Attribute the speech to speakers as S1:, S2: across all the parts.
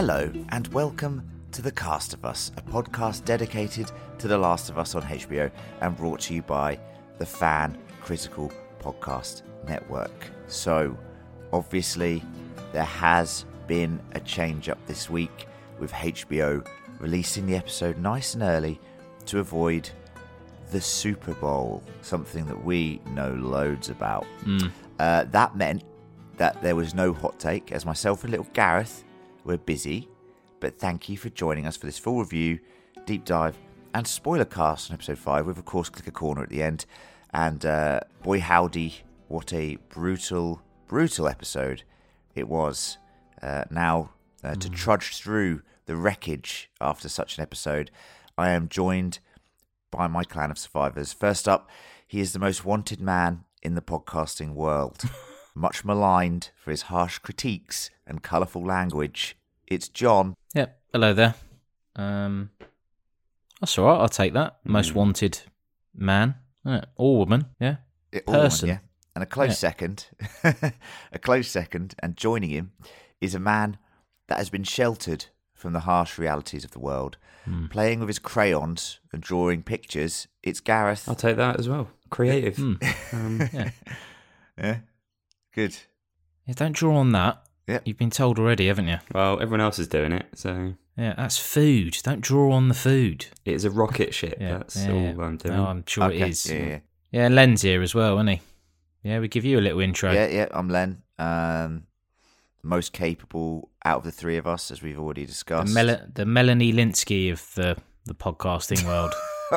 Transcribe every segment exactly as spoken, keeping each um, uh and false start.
S1: Hello and welcome to The Cast of Us, a podcast dedicated to The Last of Us on H B O and brought to you by the Fan Critical Podcast Network. So, obviously, there has been a change up this week with H B O releasing the episode nice and early to avoid the Super Bowl, something that we know loads about.
S2: Mm.
S1: Uh, that meant that there was no hot take, as myself and little Gareth were busy, but thank you for joining us for this full review, deep dive, and spoiler cast on episode five, with, of course, Click a Corner at the end. And uh, boy howdy, what a brutal, brutal episode it was. Uh, now, uh, to trudge through the wreckage after such an episode, I am joined by my clan of survivors. First up, he is the most wanted man in the podcasting world. Much maligned for his harsh critiques and colourful language. It's John.
S2: Yep. Hello there. Um, that's all right. I'll take that. Most
S1: Mm.
S2: wanted man, yeah. Or woman. Yeah.
S1: It- all one,
S2: Person.
S1: yeah. And a close
S2: Yeah.
S1: second, a close second, and joining him is a man that has been sheltered from the harsh realities of the world.
S2: Mm.
S1: Playing with his crayons and drawing pictures, it's Gareth.
S3: I'll take that as well. Creative.
S2: Mm.
S3: Um,
S2: Yeah.
S1: Yeah, good.
S2: Yeah. Don't draw on that.
S1: Yep.
S2: You've been told already, haven't you?
S3: well, everyone else is doing it, so
S2: Yeah. That's food. Don't draw on the food.
S3: it's a rocket ship.
S2: Yeah.
S3: That's
S2: yeah,
S3: all
S2: yeah.
S3: I'm doing.
S2: No, I'm sure
S1: Okay,
S2: it is.
S1: Yeah, yeah,
S2: Yeah. Len's here as well, isn't he? Yeah. We give you a little intro.
S1: yeah, yeah. I'm Len. Um, most capable out of the three of us, as we've already
S2: The,
S1: discussed.
S2: Mel- the Melanie Linsky of the the podcasting world.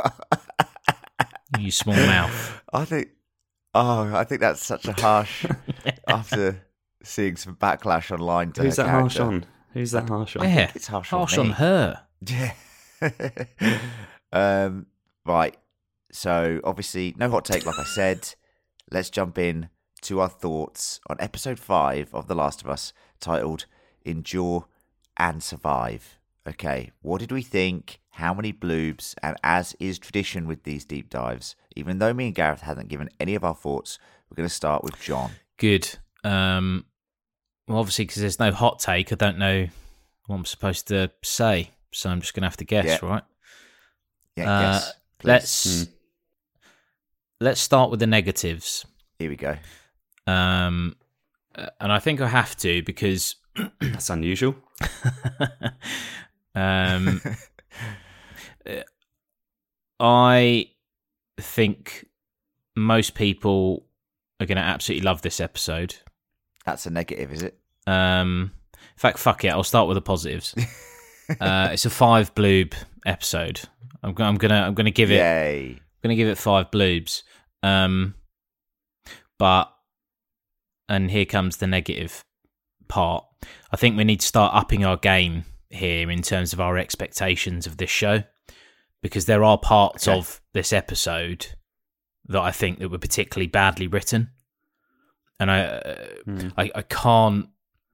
S2: You small mouth.
S1: I think, oh, I think that's such a harsh. After seeing some backlash online to
S3: Who's
S1: her
S3: that harsh
S1: character.
S3: on? Who's that harsh on?
S2: Yeah.
S1: It's harsh,
S2: Harsh
S1: on,
S2: on
S1: me.
S2: her.
S1: Yeah. um, right. So obviously, no hot take, like I said. Let's jump in to our thoughts on episode five of The Last of Us, titled "Endure and Survive." Okay, what did we think? How many bloobs? And as is tradition with these deep dives, even though me and Gareth hadn't given any of our thoughts, we're going to start with John.
S2: Good. Um, well, obviously, because there's no hot take, I don't know what I'm supposed to say, so I'm just going to have to guess,
S1: Yeah.
S2: right?
S1: Yeah,
S2: Uh,
S1: yes. Please.
S2: Let's
S3: Mm.
S2: let's start with the negatives,
S1: Here we go.
S2: um, uh, and I think I have to because
S3: That's unusual.
S2: um, uh, I think most people are going to absolutely love this episode.
S1: That's a negative, is it?
S2: Um, in fact, fuck it. I'll start with the positives. uh, it's a five bloob episode. I'm, go- I'm gonna I'm gonna give it
S1: Yay.
S2: I'm gonna give it five bloobs. Um, but and here comes the negative part. I think we need to start upping our game here in terms of our expectations of this show, because there are parts
S1: Okay.
S2: of this episode that I think that were particularly badly written, and I uh,
S3: Mm.
S2: I, I can't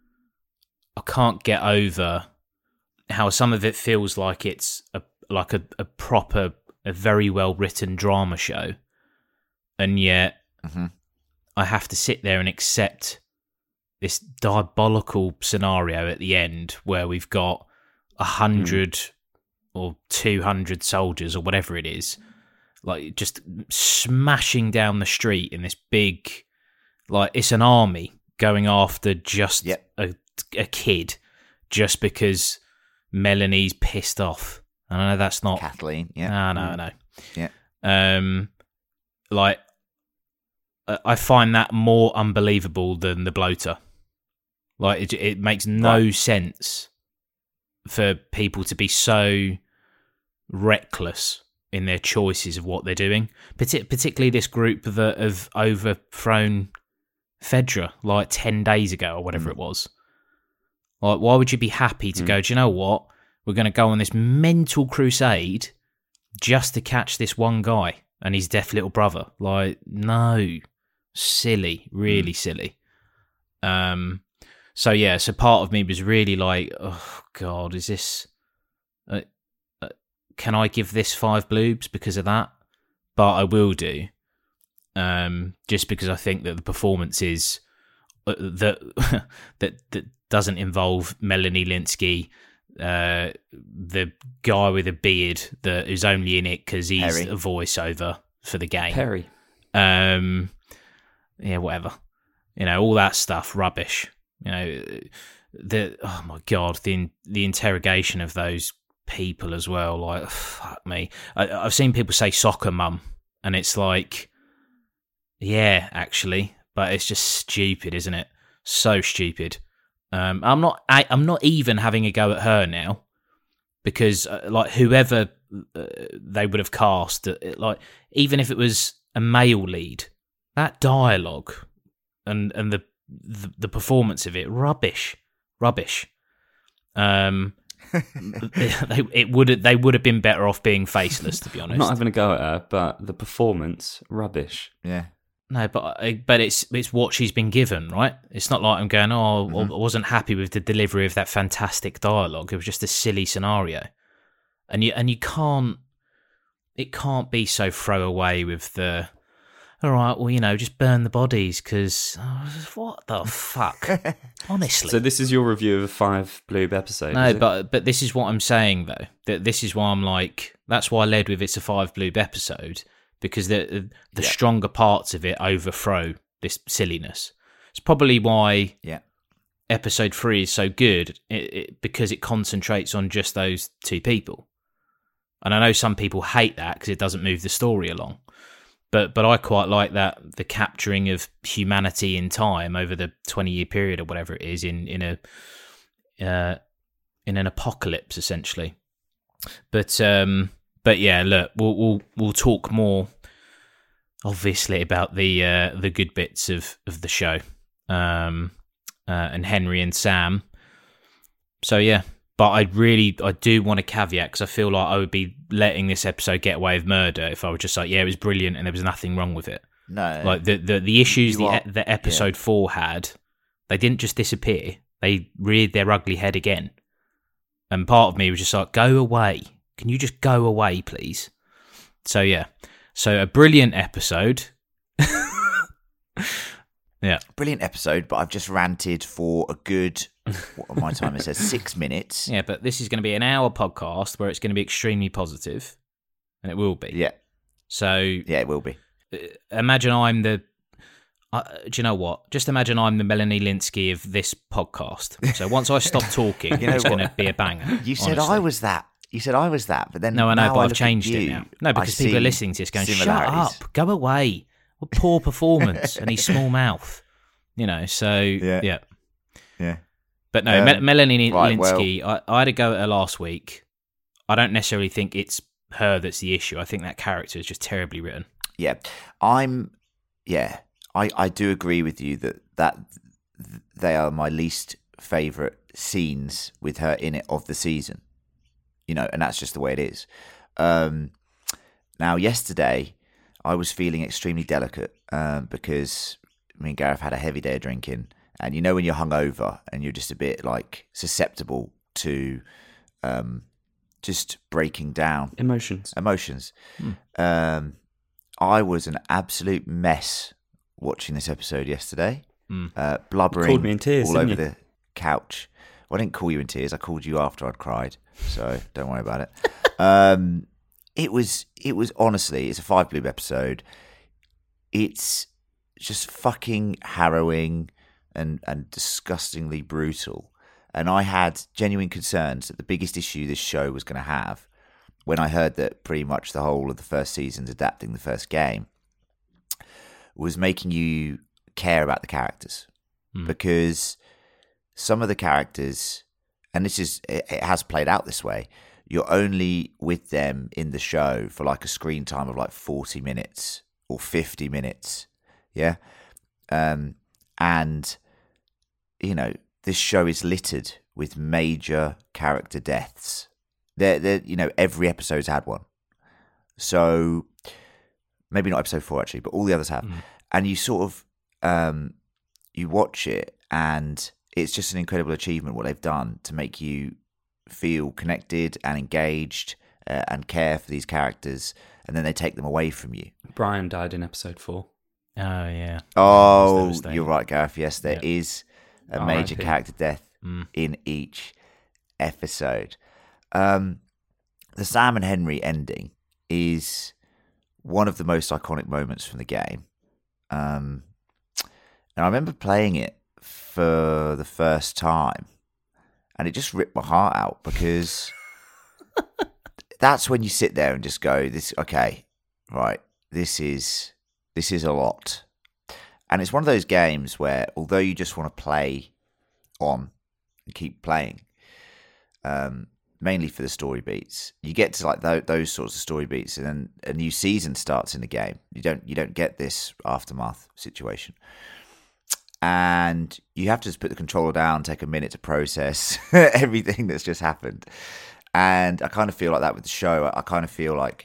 S2: I can't get over how some of it feels like it's a like a, a proper, a very well written drama show, and yet
S1: hmm
S2: I have to sit there and accept this diabolical scenario at the end where we've got a hundred or two hundred soldiers or whatever it is, like just smashing down the street in this big, like it's an army going after just
S1: Yep.
S2: a, a kid just because Melanie's pissed off. I know that's not.
S1: Kathleen, yeah.
S2: No, no, no.
S1: Yeah.
S2: Um, like I- I find that more unbelievable than the bloater. Like it, it makes no
S1: Right.
S2: sense for people to be so reckless in their choices of what they're doing. Partic- particularly this group of uh, of overthrown Fedra like ten days ago or whatever
S1: Mm.
S2: it was. Like, why would you be happy to
S3: Mm.
S2: go, do you know what? We're going to go on this mental crusade just to catch this one guy and his deaf little brother. Like, no. Silly. Really silly. Um. So, yeah, so part of me was really like, oh, God, is this... Uh, uh, can I give this five bloobs because of that? But I will do. Um, just because I think that the performances uh, that that that doesn't involve Melanie Linsky, uh, the guy with a beard that is only in it because he's
S1: Perry.
S2: a voiceover for the game.
S3: Perry.
S2: Um, yeah, whatever. You know, all that stuff, rubbish. You know, the oh my god, the the interrogation of those people as well. Like, fuck me. I, I've seen people say soccer mum, and it's like, yeah, actually, but it's just stupid, isn't it? So stupid. Um, I'm not. I, I'm not even having a go at her now, because uh, like whoever uh, they would have cast, uh, like even if it was a male lead, that dialogue and and the the, the performance of it, rubbish, rubbish. Um, they, it would they would have been better off being faceless, to be honest.
S3: I'm not having a go at her, but the performance, rubbish.
S1: Yeah.
S2: No, but but it's it's what she's been given, right? It's not like I'm going, oh, mm-hmm. I wasn't happy with the delivery of that fantastic dialogue. It was just a silly scenario, and you and you can't, it can't be so throwaway with the, all right, well, you know, just burn the bodies because oh, what the fuck, honestly.
S3: So this is your review of a five Bloob episode.
S2: No,
S3: is it?
S2: but but this is what I'm saying though. That this is why I'm like, that's why I led with it's a five Bloob episode. Because the the yeah. stronger parts of it overthrow this silliness. It's probably why
S1: yeah.
S2: episode three is so good, it, it, because it concentrates on just those two people. And I know some people hate that because it doesn't move the story along. But but I quite like that, the capturing of humanity in time over the twenty-year period or whatever it is in, in, a, uh, in an apocalypse, essentially. But... um But yeah, look, we'll we'll we'll talk more, obviously, about the uh, the good bits of, of the show, um, uh, and Henry and Sam. So yeah, but I really I do want a caveat because I feel like I would be letting this episode get away with murder if I was just like, yeah, it was brilliant and there was nothing wrong with it.
S1: No,
S2: like the the, the issues the
S1: are,
S2: the episode
S1: yeah.
S2: four had, they didn't just disappear; they reared their ugly head again. And part of me was just like, go away. Can you just go away, please? So, yeah. So, a brilliant episode. Yeah.
S1: Brilliant episode, but I've just ranted for a good, what on my time it says, six minutes.
S2: Yeah, but this is going to be an hour podcast where it's going to be extremely positive, and it will be.
S1: Yeah.
S2: So...
S1: Yeah, it will be.
S2: Imagine I'm the... Uh, do you know what? Just imagine I'm the Melanie Linsky of this podcast. So, once I stop talking, you know it's going to be a banger.
S1: You said
S2: honestly.
S1: I was that. You said I was that, but then
S2: no, I know,
S1: now
S2: but
S1: I
S2: I've
S1: look
S2: changed
S1: at
S2: it
S1: you,
S2: now. No, because
S1: I
S2: people are
S1: see
S2: listening to this going, "Shut
S1: similarities.
S2: up, go away." What poor performance and his small mouth, you know. So yeah, yeah.
S1: yeah.
S2: But no,
S1: um,
S2: Me- Melanie
S1: right,
S2: Linsky.
S1: well,
S2: I, I had a go at her last week. I don't necessarily think it's her that's the issue. I think that character is just terribly written.
S1: Yeah, I'm. Yeah, I I do agree with you that that they are my least favourite scenes with her in it of the season. You know, and that's just the way it is. Um, now, yesterday, I was feeling extremely delicate um, because me and Gareth had a heavy day of drinking. And you know when you're hungover and you're just a bit, like, susceptible to um, just breaking down.
S3: Emotions.
S1: Emotions.
S3: Hmm.
S1: Um, I was an absolute mess watching this episode yesterday.
S2: Hmm.
S1: Uh, blubbering
S3: you called me in tears,
S1: all over
S3: you?
S1: the couch. Well, I didn't call you in tears. I called you after I'd cried. So don't worry about it. Um, it was, it was honestly, it's a five Bloob episode. It's just fucking harrowing and, and disgustingly brutal. And I had genuine concerns that the biggest issue this show was going to have when I heard that pretty much the whole of the first season's adapting the first game was making you care about the characters. Mm. Because some of the characters, and this is, it, it has played out this way, you're only with them in the show for like a screen time of like forty minutes or fifty minutes. Yeah. Um, and, you know, this show is littered with major character deaths. They're, they're, you know, every episode's had one. So, maybe not episode four actually, but all the others have. Mm. And you sort of, um, you watch it and it's just an incredible achievement what they've done to make you feel connected and engaged uh, and care for these characters, and then they take them away from you.
S3: Brian died in episode four.
S2: Oh yeah.
S1: Oh,
S2: devastating.
S1: you're right, Gareth. Yes, there
S2: Yeah.
S1: is a
S3: R I P.
S1: major character death
S2: Mm.
S1: in each episode. Um, the Sam and Henry ending is one of the most iconic moments from the game. Um, and I remember playing it for the first time, and it just ripped my heart out because that's when you sit there and just go, "This okay, right? This is this is a lot." And it's one of those games where, although you just want to play on and keep playing, um, mainly for the story beats, you get to like th- those sorts of story beats, and then a new season starts in the game. You don't you don't get this aftermath situation, and you have to just put the controller down, take a minute to process everything that's just happened. And I kind of feel like that with the show. I kind of feel like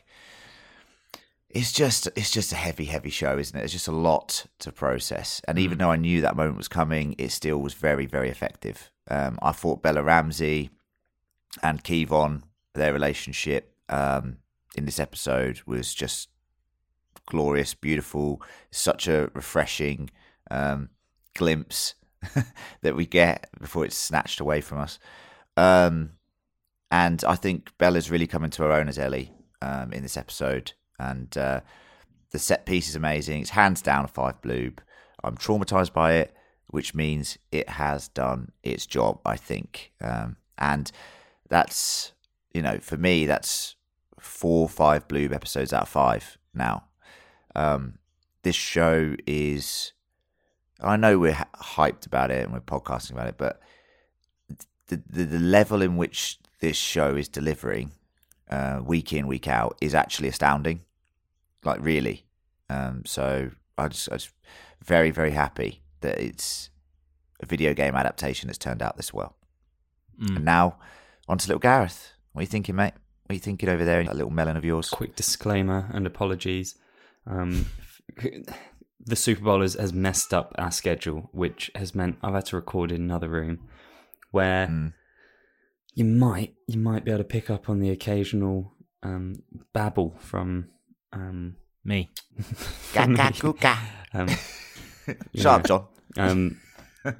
S1: it's just it's just a heavy, heavy show, isn't it? It's just a lot to process. And even though I knew that moment was coming, it still was very, very effective. Um, I thought Bella Ramsey and Kevon, their relationship um, in this episode was just glorious, beautiful. Such a refreshing um, glimpse that we get before it's snatched away from us. Um, and I think Bella's really come into her own as Ellie um, in this episode. And uh, the set piece is amazing. It's hands down a five bloob. I'm traumatized by it, which means it has done its job, I think. Um, and that's, you know, for me, that's four, five bloob episodes out of five now. Um, this show is, I know we're hyped about it and we're podcasting about it, but the the, the level in which this show is delivering uh, week in, week out is actually astounding. Like, really. Um, so I just, I just very, very happy that it's a video game adaptation that's turned out this well.
S2: Mm.
S1: And now, on to little Gareth. What are you thinking, mate? What are you thinking over there in that little melon of yours?
S3: Quick disclaimer and apologies. Um, the Super Bowl has, has messed up our schedule, which has meant I've had to record in another room where
S1: Mm.
S3: you might you might be able to pick up on the occasional um, babble from um,
S2: Me.
S3: from me.
S1: Gaka-kuka.
S3: Um, you
S1: Shut up,
S3: know,
S1: John.
S3: Um,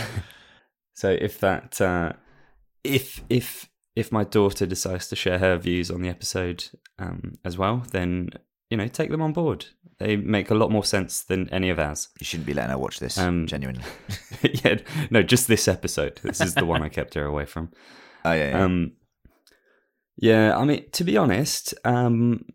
S3: so if that uh, if if if my daughter decides to share her views on the episode um, as well, then you know take them on board. They make a lot more sense than any of ours.
S1: You shouldn't be letting her watch this,
S3: Um,
S1: genuinely.
S3: Yeah, no, just this episode. This is the one I kept her away from.
S1: Oh, yeah, yeah.
S3: Um, yeah, I mean, to be honest, um,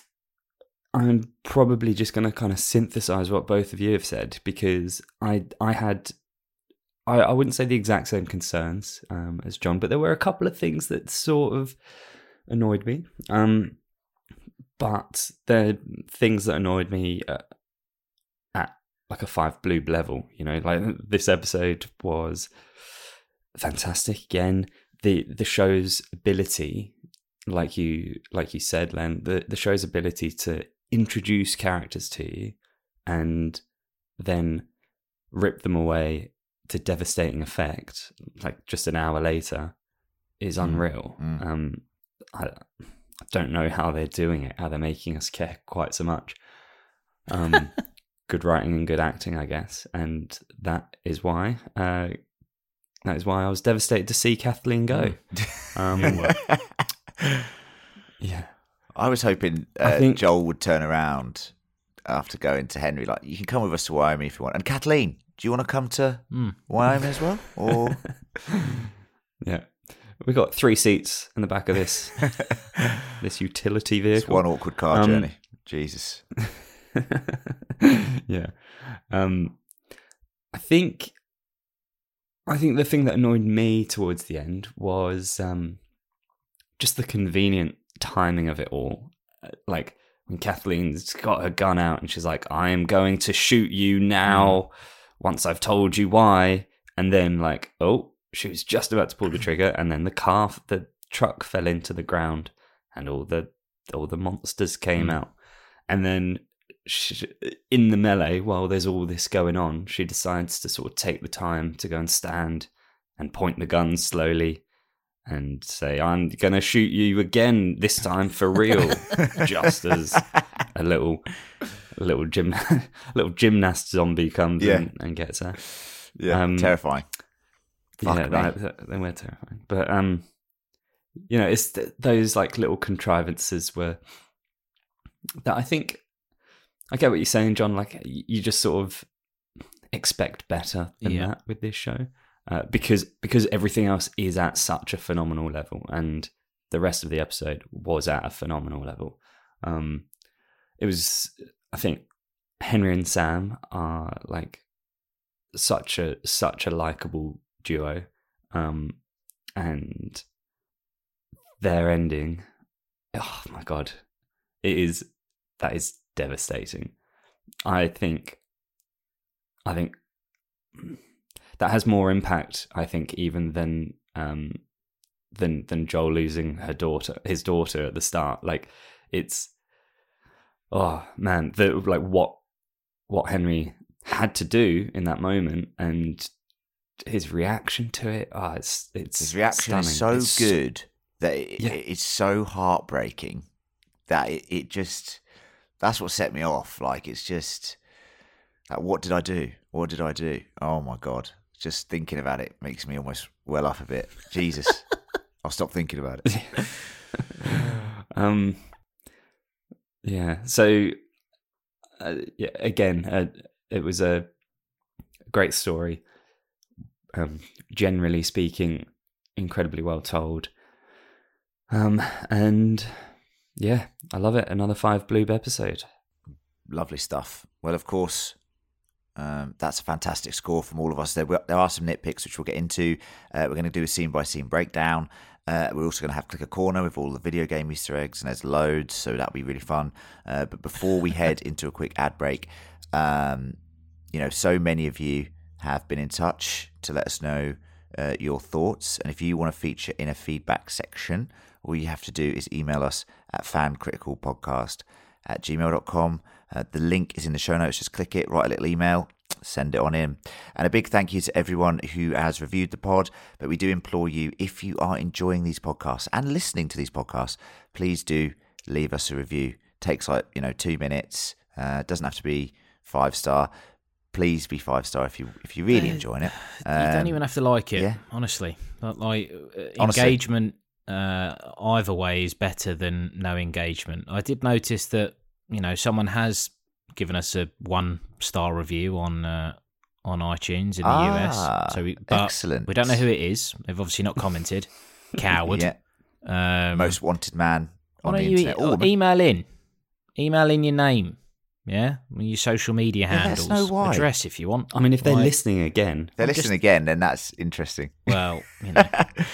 S3: I'm probably just going to kind of synthesize what both of you have said because I I had, I, I wouldn't say the exact same concerns um, as John, but there were a couple of things that sort of annoyed me. Um, but they're things that annoyed me at, at like a five bloob level, you know, like this episode was fantastic again. The the show's ability, like you like you said, Len, the, the show's ability to introduce characters to you and then rip them away to devastating effect, like just an hour later, is unreal.
S1: Mm. Mm.
S3: Um, I, I don't know how they're doing it, how they're making us care quite so much. Um, good writing and good acting, I guess, and that is why. Uh, That is why I was devastated to see Kathleen go. Um, yeah.
S1: I was hoping uh,
S3: I think-
S1: Joel would turn around after going to Henry, like, you can come with us to Wyoming if you want. And Kathleen, do you want to come to
S2: Mm.
S1: Wyoming as well? Or
S3: Yeah. We got three seats in the back of this this utility
S1: it's
S3: vehicle.
S1: one awkward car
S3: Um,
S1: journey? Jesus.
S3: Yeah. Um, I think I think the thing that annoyed me towards the end was um, just the convenient timing of it all. Like when Kathleen's got her gun out and she's like, I am going to shoot you now once I've told you why. And then like, oh, she was just about to pull the trigger and then the car, the truck fell into the ground and all the all the monsters came
S2: Mm.
S3: out. And then she, in the melee, while there's all this going on, she decides to sort of take the time to go and stand and point the gun slowly and say, I'm going to shoot you again, this time for real, just as a little a little gym, little gymnast zombie comes
S1: Yeah.
S3: and, and gets her.
S1: Yeah,
S3: Um,
S1: terrifying. Fuck
S3: yeah,
S1: me.
S3: that, they were terrifying. But um, you know, it's th- those like little contrivances were that I think I get what you're saying, John. Like you just sort of expect better than
S2: Yeah.
S3: that with this show, uh, because because everything else is at such a phenomenal level, and the rest of the episode was at a phenomenal level. Um, it was, I think, Henry and Sam are like such a such a likable duo, um, and their ending, oh my god, it is that is devastating. I think, I think that has more impact. I think even than um, than than Joel losing her daughter, his daughter at the start. Like it's, oh man, the like what what Henry had to do in that moment and his reaction to it. Oh, it's it's
S1: His reaction is
S3: stunning.
S1: so
S3: It's-
S1: good that it,
S3: Yeah.
S1: it's so heartbreaking that it, it just, that's what set me off. Like, it's just, like, what did I do? What did I do? Oh my God. Just thinking about it makes me almost well up a bit. Jesus. I'll stop thinking about it.
S3: um, yeah. So, uh, yeah. Again, uh, it was a great story. Um, generally speaking, incredibly well told. Um, and yeah, I love it. Another five Bloob episode.
S1: Lovely stuff. Well, of course, um, that's a fantastic score from all of us. There, were, there are some nitpicks which we'll get into. Uh, we're going to do a scene-by-scene breakdown. Uh, we're also going to have Clicker Corner with all the video game Easter eggs, and there's loads, so that'll be really fun. Uh, but before we head into a quick ad break, um, you know, so many of you have been in touch to let us know uh, your thoughts. And if you want to feature in a feedback section, all you have to do is email us at fancriticalpodcast at gmail dot com. Uh, the link is in the show notes. Just click it, write a little email, send it on in. And a big thank you to everyone who has reviewed the pod. But we do implore you, if you are enjoying these podcasts and listening to these podcasts, please do leave us a review. Takes like, you know, two minutes. Uh, doesn't have to be five star. Please be five star if you if you're really
S2: Uh,
S1: enjoying it.
S2: you don't
S1: Um,
S2: even have to like it,
S1: yeah.
S2: honestly. But like uh,
S1: Honestly.
S2: engagement, uh, either way is better than no engagement. I did notice that you know someone has given us a one star review on uh, on iTunes in the
S1: Ah,
S2: U S. So, we, but
S1: excellent.
S2: we don't know who it is. They've obviously not commented. Coward.
S1: Yeah,
S2: Um,
S1: most wanted man
S2: why
S1: on
S2: don't
S1: the
S2: you
S1: internet.
S2: e-
S1: Or
S2: or email in? Email in your name. Yeah, your social media
S1: Yeah, let us
S2: handles,
S1: know why.
S2: address if you want.
S3: I mean, if they're
S2: Like,
S3: listening again,
S1: if they're
S2: I'm
S1: listening
S2: just-
S1: again, then that's interesting.
S2: well, you know.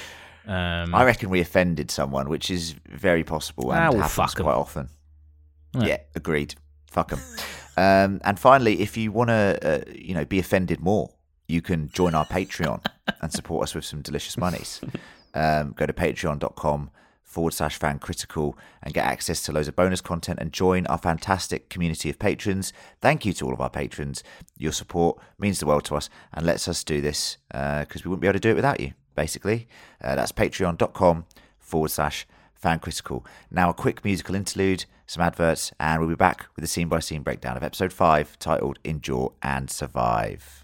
S2: Um,
S1: I reckon we offended someone, which is very possible and
S2: Ah, well,
S1: happens
S2: fuck 'em.
S1: quite often.
S2: Yeah.
S1: Yeah, agreed. Fuck them. um, and finally, if you want to, uh, you know, be offended more, you can join our Patreon and support us with some delicious monies. Um, go to patreon.com forward slash fan critical and get access to loads of bonus content and join our fantastic community of patrons. Thank you to all of our patrons. Your support means the world to us and lets us do this because we wouldn't be able to do it without you, basically. Uh, that's patreon.com forward slash fan critical. Now a quick musical interlude, some adverts, and we'll be back with a scene-by-scene breakdown of episode five titled Endure and Survive.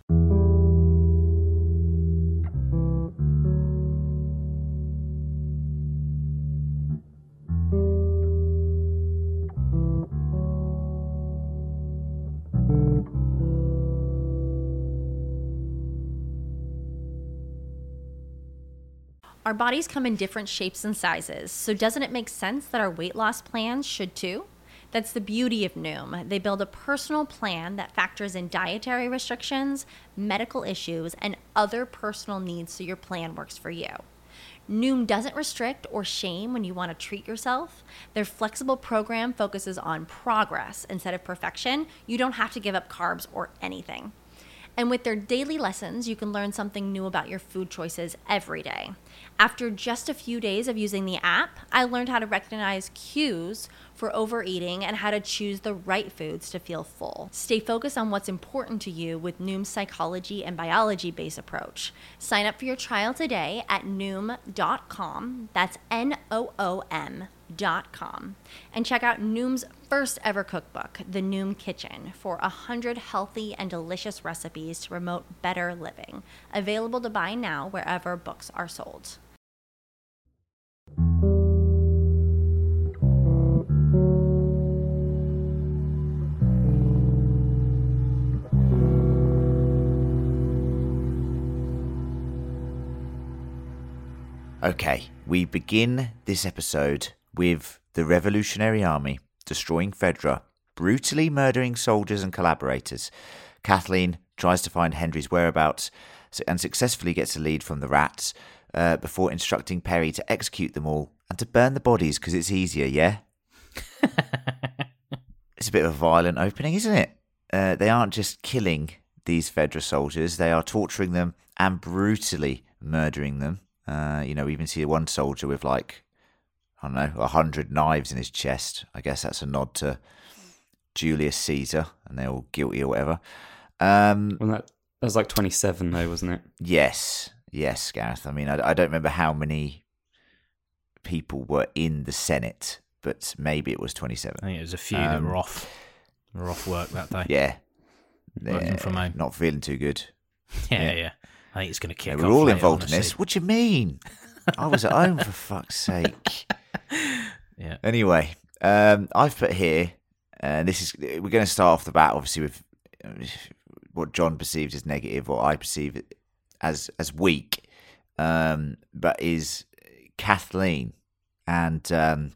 S4: Our bodies come in different shapes and sizes, so doesn't it make sense that our weight loss plans should too? That's the beauty of Noom. They build a personal plan that factors in dietary restrictions, medical issues, and other personal needs so your plan works for you. Noom doesn't restrict or shame when you want to treat yourself. Their flexible program focuses on progress instead of perfection. You don't have to give up carbs or anything. And with their daily lessons, you can learn something new about your food choices every day. After just a few days of using the app, I learned how to recognize cues for overeating and how to choose the right foods to feel full. Stay focused on what's important to you with Noom's psychology and biology-based approach. Sign up for your trial today at noom dot com. That's N O O M dot com and check out Noom's first ever cookbook, The Noom Kitchen, for one hundred healthy and delicious recipes to promote better living. Available to buy now wherever books are sold.
S1: Okay, we begin this episode with the Revolutionary Army destroying Fedra, brutally murdering soldiers and collaborators. Kathleen tries to find Hendry's whereabouts and successfully gets a lead from the rats uh, before instructing Perry to execute them all and to burn the bodies because it's easier, yeah? It's a bit of a violent opening, isn't it? Uh, they aren't just killing these Fedra soldiers, they are torturing them and brutally murdering them. Uh, you know, we even see one soldier with like, I don't know, a hundred knives in his chest. I guess that's a nod to Julius Caesar, and they're all guilty or whatever. Um,
S3: Well, that, that was like twenty-seven, though, wasn't it?
S1: yes, yes, Gareth. I mean, I, I don't remember how many people were in the Senate, but maybe it was twenty-seven.
S2: I think it was a few that
S1: Um,
S2: were off. Were off work that day.
S1: Yeah,
S2: Working
S1: They're
S2: from home.
S1: not feeling too good.
S2: yeah,
S1: yeah.
S2: yeah. I think it's going to
S1: Yeah,
S2: kick
S1: we're
S2: off
S1: all
S2: later,
S1: involved in
S2: honestly.
S1: this. What do you mean? I was at home, for fuck's sake.
S2: Yeah.
S1: Anyway, um, I've put here, and this is we're going to start off the bat, obviously, with uh, what John perceives as negative, or I perceive it as as weak, um, but is Kathleen, and um,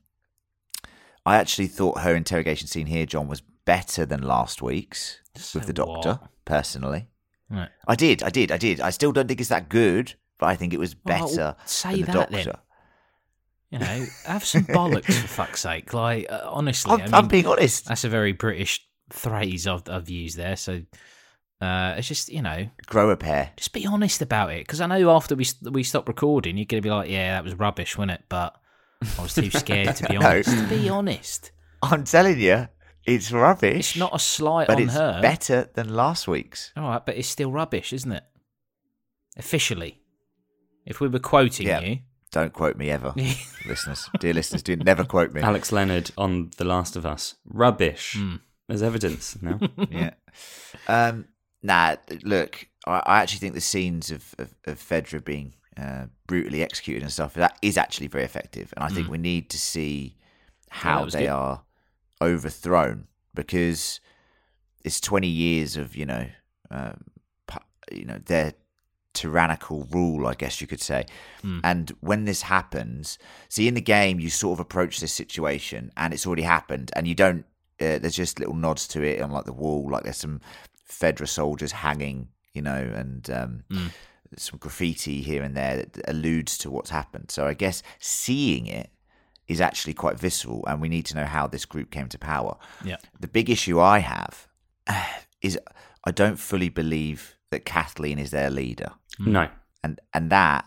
S1: I actually thought her interrogation scene here, John, was better than last week's
S2: So
S1: with the Doctor.
S2: what?
S1: Personally,
S2: Right.
S1: I did, I did, I did. I still don't think it's that good, but I think it was
S2: Oh,
S1: better
S2: say
S1: than the
S2: that
S1: Doctor.
S2: then. You know, have some bollocks for fuck's sake. Like, uh, honestly,
S1: I'm,
S2: I mean,
S1: I'm being honest.
S2: that's a very British phrase I've, I've used there. So uh, it's just, you know,
S1: Grow a pair.
S2: just be honest about it. Because I know after we we stop recording, you're going to be like, yeah, that was rubbish, wasn't it? But I was too scared to be
S1: No.
S2: honest. Be honest.
S1: I'm telling you, it's rubbish.
S2: It's not a slight
S1: but
S2: on
S1: it's
S2: her.
S1: better than last week's.
S2: All right, but it's still rubbish, isn't it? Officially. If we were quoting
S1: Yeah.
S2: you.
S1: Don't quote me ever, listeners. Dear listeners, do never quote me.
S3: Alex Leonard on The Last of Us. Rubbish.
S2: Mm.
S3: There's evidence now.
S1: Yeah. Um. Nah. Look, I, I actually think the scenes of of, of Fedra being uh, brutally executed and stuff that is actually very effective, and I think
S2: Mm.
S1: we need to see
S2: Yeah,
S1: how
S2: that was
S1: they
S2: good.
S1: are overthrown because it's twenty years of you know, um, pu- you know their tyrannical rule, I guess you could say.
S2: Mm.
S1: And when this happens, see in the game, you sort of approach this situation and it's already happened, and you don't. Uh, there's just little nods to it on like the wall, like there's some Fedra soldiers hanging, you know, and um,
S2: Mm.
S1: some graffiti here and there that alludes to what's happened. So I guess seeing it is actually quite visceral, and we need to know how this group came to power.
S2: Yeah.
S1: The big issue I have is I don't fully believe that Kathleen is their leader.
S3: No.
S1: And and that,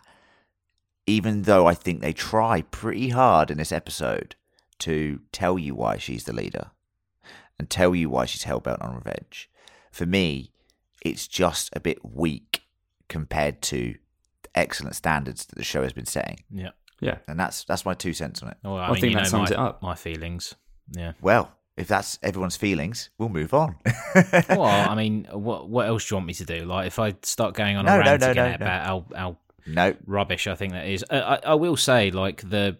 S1: even though I think they try pretty hard in this episode to tell you why she's the leader and tell you why she's hellbent on revenge, for me, it's just a bit weak compared to the excellent standards that the show has been setting.
S2: Yeah.
S3: Yeah.
S1: And that's that's my two cents on it.
S2: Well, I,
S3: I
S2: mean,
S3: think
S2: you
S3: that
S2: know
S3: sums
S2: my,
S3: it up.
S2: my feelings. Yeah.
S1: Well, if that's everyone's feelings, we'll move on.
S2: Well, I mean, what what else do you want me to do? Like, if I start going on
S1: No,
S2: a
S1: no,
S2: rant
S1: no,
S2: again
S1: no, no.
S2: about how, how
S1: No.
S2: rubbish I think that is, uh, I, I will say, like the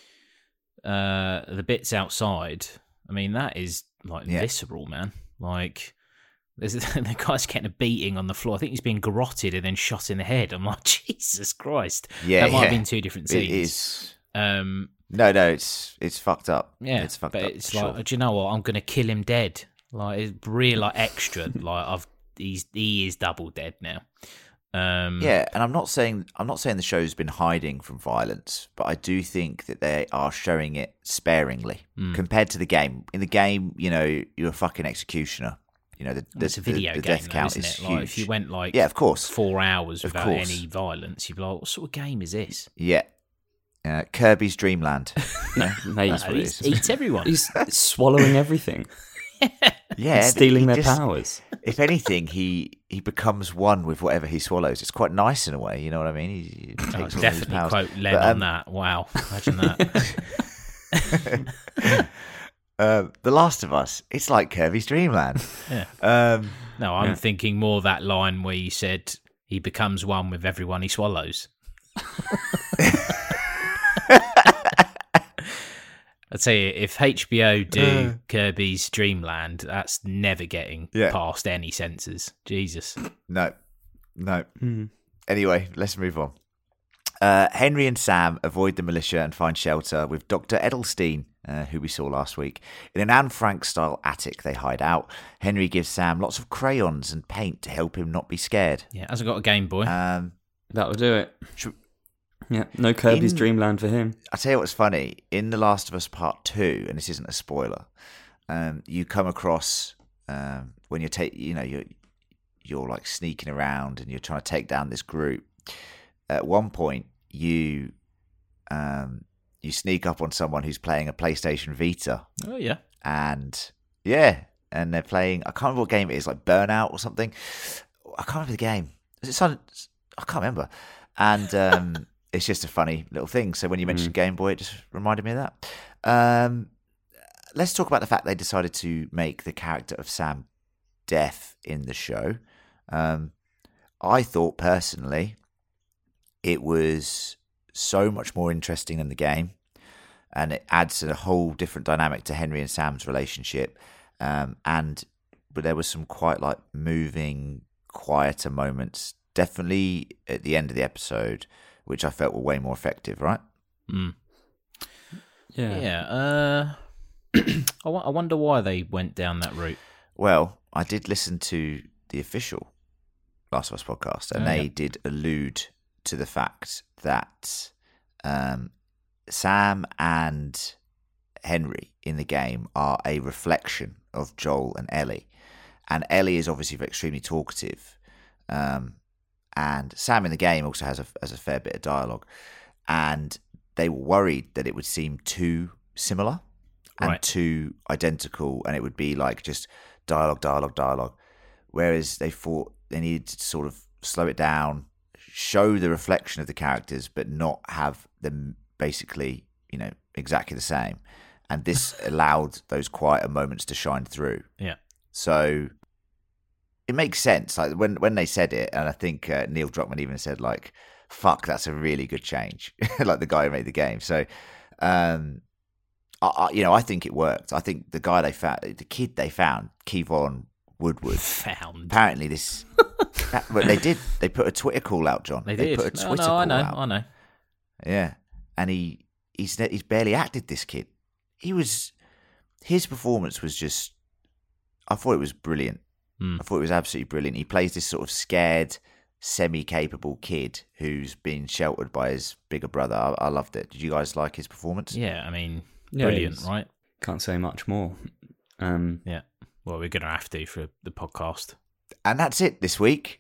S2: uh, the bits outside. I mean, that is like
S1: Yeah.
S2: visceral, man. Like, there's the guy's getting a beating on the floor. I think he's being garroted and then shot in the head. I'm like, Jesus Christ.
S1: Yeah,
S2: that might
S1: yeah.
S2: have been two different
S1: It
S2: scenes.
S1: is.
S2: Um,
S1: No, no, it's it's fucked up.
S2: yeah,
S1: it's fucked
S2: but
S1: up.
S2: it's
S1: sure.
S2: like, do you know what? I'm gonna kill him dead. Like, it's really like extra. like, I've he's he is double dead now. Um,
S1: Yeah, and I'm not saying I'm not saying the show's been hiding from violence, but I do think that they are showing it sparingly
S2: Mm.
S1: compared to the game. In the game, you know, you're a fucking executioner. You know, the, the,
S2: it's a video
S1: the, the
S2: game,
S1: death
S2: though,
S1: count
S2: isn't
S1: is
S2: it?
S1: huge.
S2: Like, if you went like
S1: yeah, of course.
S2: four hours
S1: Of
S2: without
S1: course.
S2: any violence, you'd be like, what sort of game is this?
S1: Yeah, uh, Kirby's Dreamland.
S3: Yeah, mate.
S1: That's what it
S2: Eats,
S1: is.
S2: eats everyone.
S3: He's swallowing everything.
S1: Yeah,
S3: He's stealing
S1: he
S3: their
S1: just-
S3: powers.
S1: If anything, he he becomes one with whatever he swallows. It's quite nice in a way. You know what I mean? He, he takes
S2: Oh,
S1: all of his
S2: definitely
S1: powers.
S2: quote Len
S1: But,
S2: on
S1: um,
S2: that. Wow, imagine that.
S1: uh, The Last of Us, it's like Kirby's Dream Land.
S2: Yeah.
S1: Um,
S2: No, I'm
S3: Yeah.
S2: thinking more that line where you said he becomes one with everyone he swallows. I'd say if H B O do
S1: Uh.
S2: Kirby's Dreamland, that's never getting
S1: Yeah.
S2: past any censors. Jesus.
S1: no, no.
S3: Hmm.
S1: Anyway, let's move on. Uh, Henry and Sam avoid the militia and find shelter with Doctor Edelstein, uh, who we saw last week. In an Anne Frank-style attic, they hide out. Henry gives Sam lots of crayons and paint to help him not be scared.
S2: Yeah, hasn't got a Game Boy.
S1: Um,
S3: That'll do it.
S1: Should-
S3: Yeah, no Kirby's
S1: In-
S3: Dreamland for him.
S1: I'll tell you what's funny. In The Last of Us Part two, and this isn't a spoiler, um, you come across um, when you're ta- you know you're you're like sneaking around and you're trying to take down this group. At one point, you um, you sneak up on someone who's playing a PlayStation Vita,
S2: oh, yeah.
S1: and yeah, and they're playing. I can't remember what game it is, like Burnout or something. I can't remember the game. Is it something? I can't remember. And um, it's just a funny little thing. So when you mentioned Game Boy, it just reminded me of that. Um, let's talk about the fact they decided to make the character of Sam deaf in the show. Um, I thought personally it was so much more interesting than the game, and it adds a whole different dynamic to Henry and Sam's relationship. Um, and but there was some quite like moving, quieter moments, definitely at the end of the episode, which I felt were way more effective, right?
S2: Mm.
S3: Yeah.
S2: Yeah. Uh, I, w- I wonder why they went down that route.
S1: Well, I did listen to the official Last of Us podcast, and
S2: Oh,
S1: they
S2: yeah.
S1: did allude to the fact that um, Sam and Henry in the game are a reflection of Joel and Ellie. And Ellie is obviously extremely talkative. Um, and Sam in the game also has a, has a fair bit of dialogue. And they were worried that it would seem too similar and
S2: Right.
S1: too identical, and it would be like just dialogue, dialogue, dialogue. Whereas they thought they needed to sort of slow it down, show the reflection of the characters, but not have them basically, you know, exactly the same. And this allowed those quieter moments to shine through.
S2: Yeah.
S1: So it makes sense. Like when when they said it, and I think uh, Neil Druckmann even said like, "Fuck, that's a really good change." Like the guy who made the game. So, um, I, I, you know, I think it worked. I think the guy they found, the kid they found, Kevon Woodward.
S2: Found.
S1: Apparently, this. that, well, they did. They put a Twitter call out, John.
S2: They did.
S1: put a
S2: No,
S1: Twitter
S2: no,
S1: call
S2: I know.
S1: out.
S2: I know.
S1: Yeah, and he he's he's barely acted. This kid, he was his performance was just. I thought it was brilliant.
S2: Mm.
S1: I thought it was absolutely brilliant. He plays this sort of scared, semi-capable kid who's been sheltered by his bigger brother. I, I loved it. Did you guys like his performance?
S2: Yeah, I mean,
S3: Yeah,
S2: brilliant,
S3: it's-
S2: right?
S3: Can't say much more. Um,
S2: Yeah. Well, we're going to have to for the podcast.
S1: And that's it this week.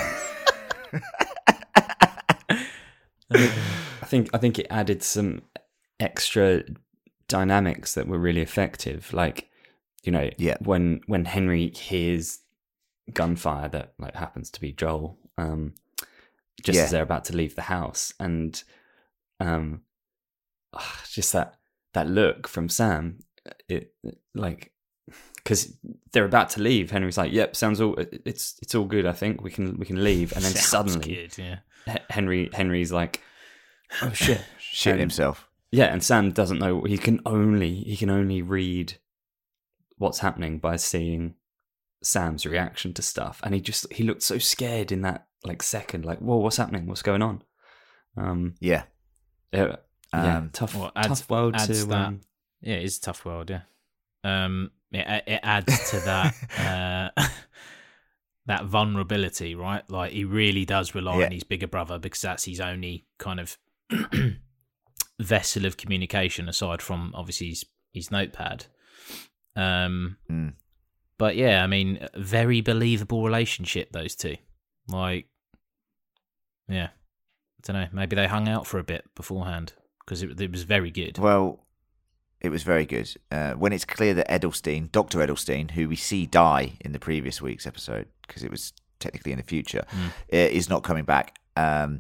S3: I think I think it added some extra dynamics that were really effective. Like, you know,
S1: Yeah.
S3: when when Henry hears gunfire that like happens to be Joel, um, just
S1: Yeah.
S3: as they're about to leave the house, and um, ah, just that that look from Sam, it like because they're about to leave. Henry's like, "Yep, sounds all it's it's all good. I think we can we can leave." And then
S2: Sounds
S3: suddenly,
S2: good, yeah.
S3: H- Henry Henry's like, "Oh shit."
S1: Shit
S3: And-
S1: himself.
S3: Yeah, and Sam doesn't know. He can only he can only read what's happening by seeing Sam's reaction to stuff, and he just he looked so scared in that like second, like, whoa, what's happening? What's going on? Um,
S1: Yeah.
S3: yeah, yeah,
S1: Um,
S3: tough,
S2: Well, adds-
S3: tough world
S2: adds
S3: to.
S2: that.
S3: Um,
S2: Yeah, it is a tough world, yeah. Um, it, it adds to that uh, that vulnerability, right? Like he really does rely
S1: Yeah.
S2: on his bigger brother because that's his only kind of vessel of communication aside from obviously his, his notepad. Um,
S1: Mm.
S2: But yeah, I mean, a very believable relationship, those two. Like, yeah, I don't know. Maybe they hung out for a bit beforehand because it, it was very good.
S1: Well, it was very good. Uh, when it's clear that Edelstein, Doctor Edelstein, who we see die in the previous week's episode, because it was technically in the future,
S2: Mm.
S1: uh, is not coming back. Um,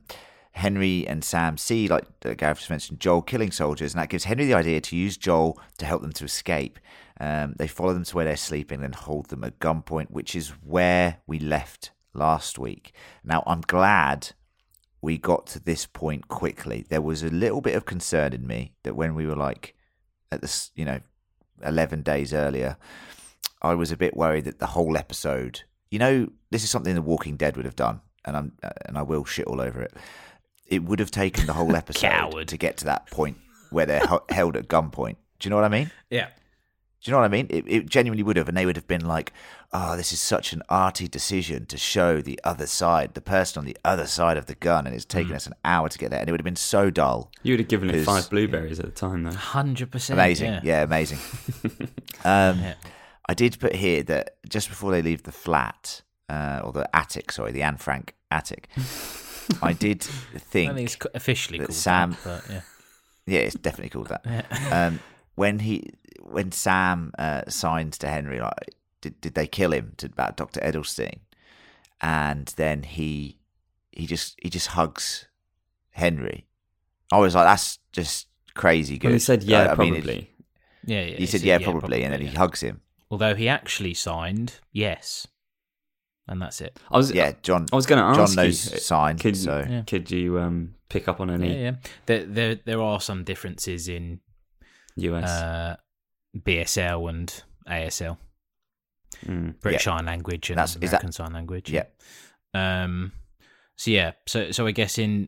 S1: Henry and Sam see, like uh, Gareth just mentioned, Joel killing soldiers, and that gives Henry the idea to use Joel to help them to escape. Um, they follow them to where they're sleeping, then hold them at gunpoint, which is where we left last week. Now, I'm glad we got to this point quickly. There was a little bit of concern in me that when we were like at this, you know, eleven days earlier, I was a bit worried that the whole episode, you know, this is something The Walking Dead would have done, and I'm and I will shit all over it. It would have taken the whole episode
S2: Coward.
S1: to get to that point where they're h- held at gunpoint. Do you know what I mean?
S2: Yeah.
S1: Do you know what I mean? It, it genuinely would have, and they would have been like, "Oh, this is such an arty decision to show the other side, the person on the other side of the gun, and it's taken mm. us an hour to get there." And it would have been so dull.
S3: You would have given it five blueberries at the time, though.
S2: Hundred percent.
S1: Amazing,
S2: yeah,
S1: yeah amazing. um,
S2: yeah.
S1: I did put here that just before they leave the flat, uh, or the attic, sorry, the Anne Frank attic, I did think.
S2: I think it's officially
S1: that
S2: called
S1: Sam.
S2: that, but yeah.
S1: Yeah, it's definitely called that.
S2: Yeah.
S1: um, when he. When Sam uh, signs to Henry, like, did did they kill him to about Doctor Edelstein, and then he he just he just hugs Henry. I was like, that's just crazy good.
S3: Well, he said, "Yeah,
S1: I, I
S3: probably."
S1: Mean, it,
S2: yeah, yeah.
S1: He said, "Yeah, probably,", probably and then
S2: yeah.
S1: he hugs him.
S2: Although he actually signed yes, and that's it.
S3: I was
S1: yeah, John.
S3: I was going to ask
S1: John knows
S3: you,
S1: sign.
S3: Could,
S1: so
S3: yeah. could you um, pick up on any?
S2: Yeah, yeah. There, there, there are some differences in
S3: U S.
S2: Uh, B S L and A S L,
S3: mm.
S2: British
S1: yeah.
S2: Sign Language and
S1: That's,
S2: American
S1: that,
S2: Sign Language.
S1: Yeah.
S2: Um. So yeah. So so I guess in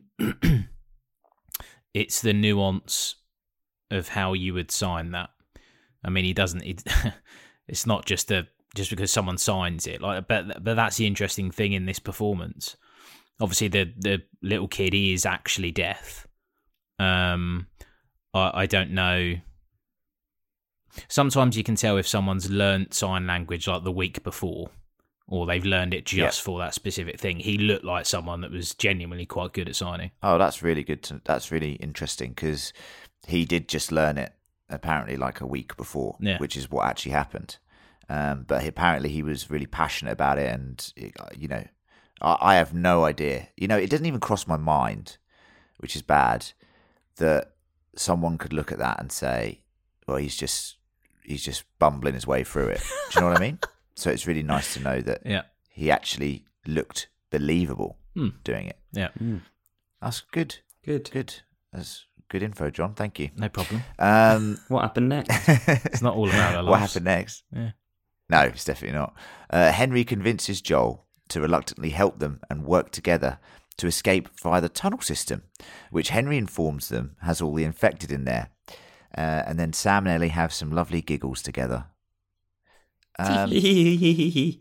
S2: it's the nuance of how you would sign that. I mean, he doesn't. He, it's not just a just because someone signs it. Like, but but that's the interesting thing in this performance. Obviously, the the little kid is actually deaf. Um, I I don't know. Sometimes you can tell if someone's learnt sign language like the week before, or they've learned it just yeah. for that specific thing. He looked like someone that was genuinely quite good at signing.
S1: Oh, that's really good. To, that's really interesting because he did just learn it apparently like a week before,
S2: yeah.
S1: which is what actually happened. Um, but apparently he was really passionate about it, and it, you know, I, I have no idea. You know, it doesn't even cross my mind, which is bad, that someone could look at that and say, "Well, he's just." He's just bumbling his way through it. Do you know what I mean? So it's really nice to know that
S2: yeah.
S1: he actually looked believable
S2: mm.
S1: doing it.
S2: Yeah.
S3: Mm.
S1: That's good.
S3: Good.
S1: Good. That's good info, John. Thank you.
S2: No problem.
S1: Um,
S3: what happened next?
S2: It's not all about our lives.
S1: What happened next?
S2: Yeah.
S1: No, it's definitely not. Uh, Henry convinces Joel to reluctantly help them and work together to escape via the tunnel system, which Henry informs them has all the infected in there. Uh, and then Sam and Ellie have some lovely giggles together. Um, yeah.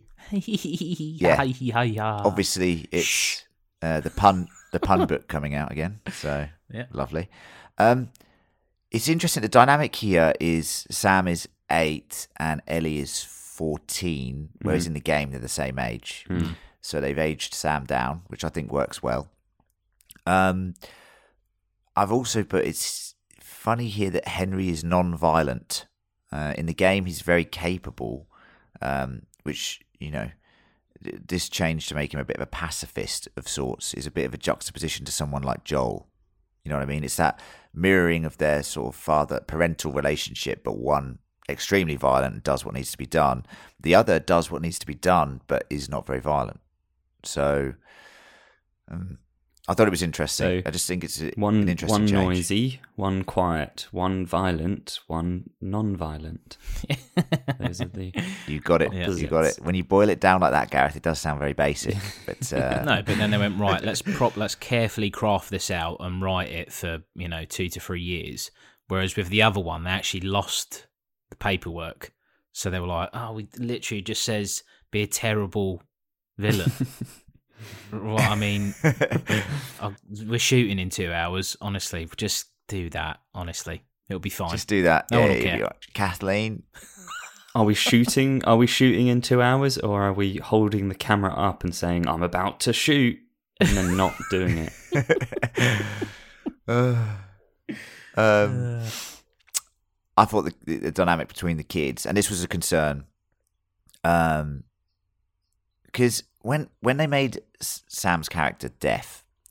S1: Obviously, it's uh, the pun the pun book coming out again. So
S2: yeah.
S1: Lovely. Um, it's interesting. The dynamic here is Sam is eight and Ellie is fourteen, whereas mm. in the game they're the same age.
S3: Mm.
S1: So they've aged Sam down, which I think works well. Um, I've also put it's. Funny here that Henry is non-violent. Uh, in the game, he's very capable, um, which, you know, this change to make him a bit of a pacifist of sorts is a bit of a juxtaposition to someone like Joel. You know what I mean? It's that mirroring of their sort of father-parental relationship, but one extremely violent and does what needs to be done. The other does what needs to be done, but is not very violent. So... Um, I thought it was interesting. So I just think it's a,
S3: one,
S1: an interesting
S3: one
S1: change.
S3: noisy, one quiet, one violent, one non-violent. Those are the
S1: you got it.
S3: opposites.
S1: You got it. When you boil it down like that, Gareth, it does sound very basic. But uh...
S2: no, but then they went right. Let's prop. Let's carefully craft this out and write it for you know two to three years. Whereas with the other one, they actually lost the paperwork, so they were like, "Oh, we literally just says be a terrible villain." Well, I mean, I'll, we're shooting in two hours. Honestly, just do that. Honestly, it'll be fine.
S1: Just do that.
S2: No
S1: yeah,
S2: one will care.
S1: Kathleen.
S3: Are we shooting? Are we shooting in two hours, or are we holding the camera up and saying "I'm about to shoot" and then not doing it?
S1: uh, um, I thought the, the, the dynamic between the kids, and this was a concern, um, because when when they made Sam's character deaf,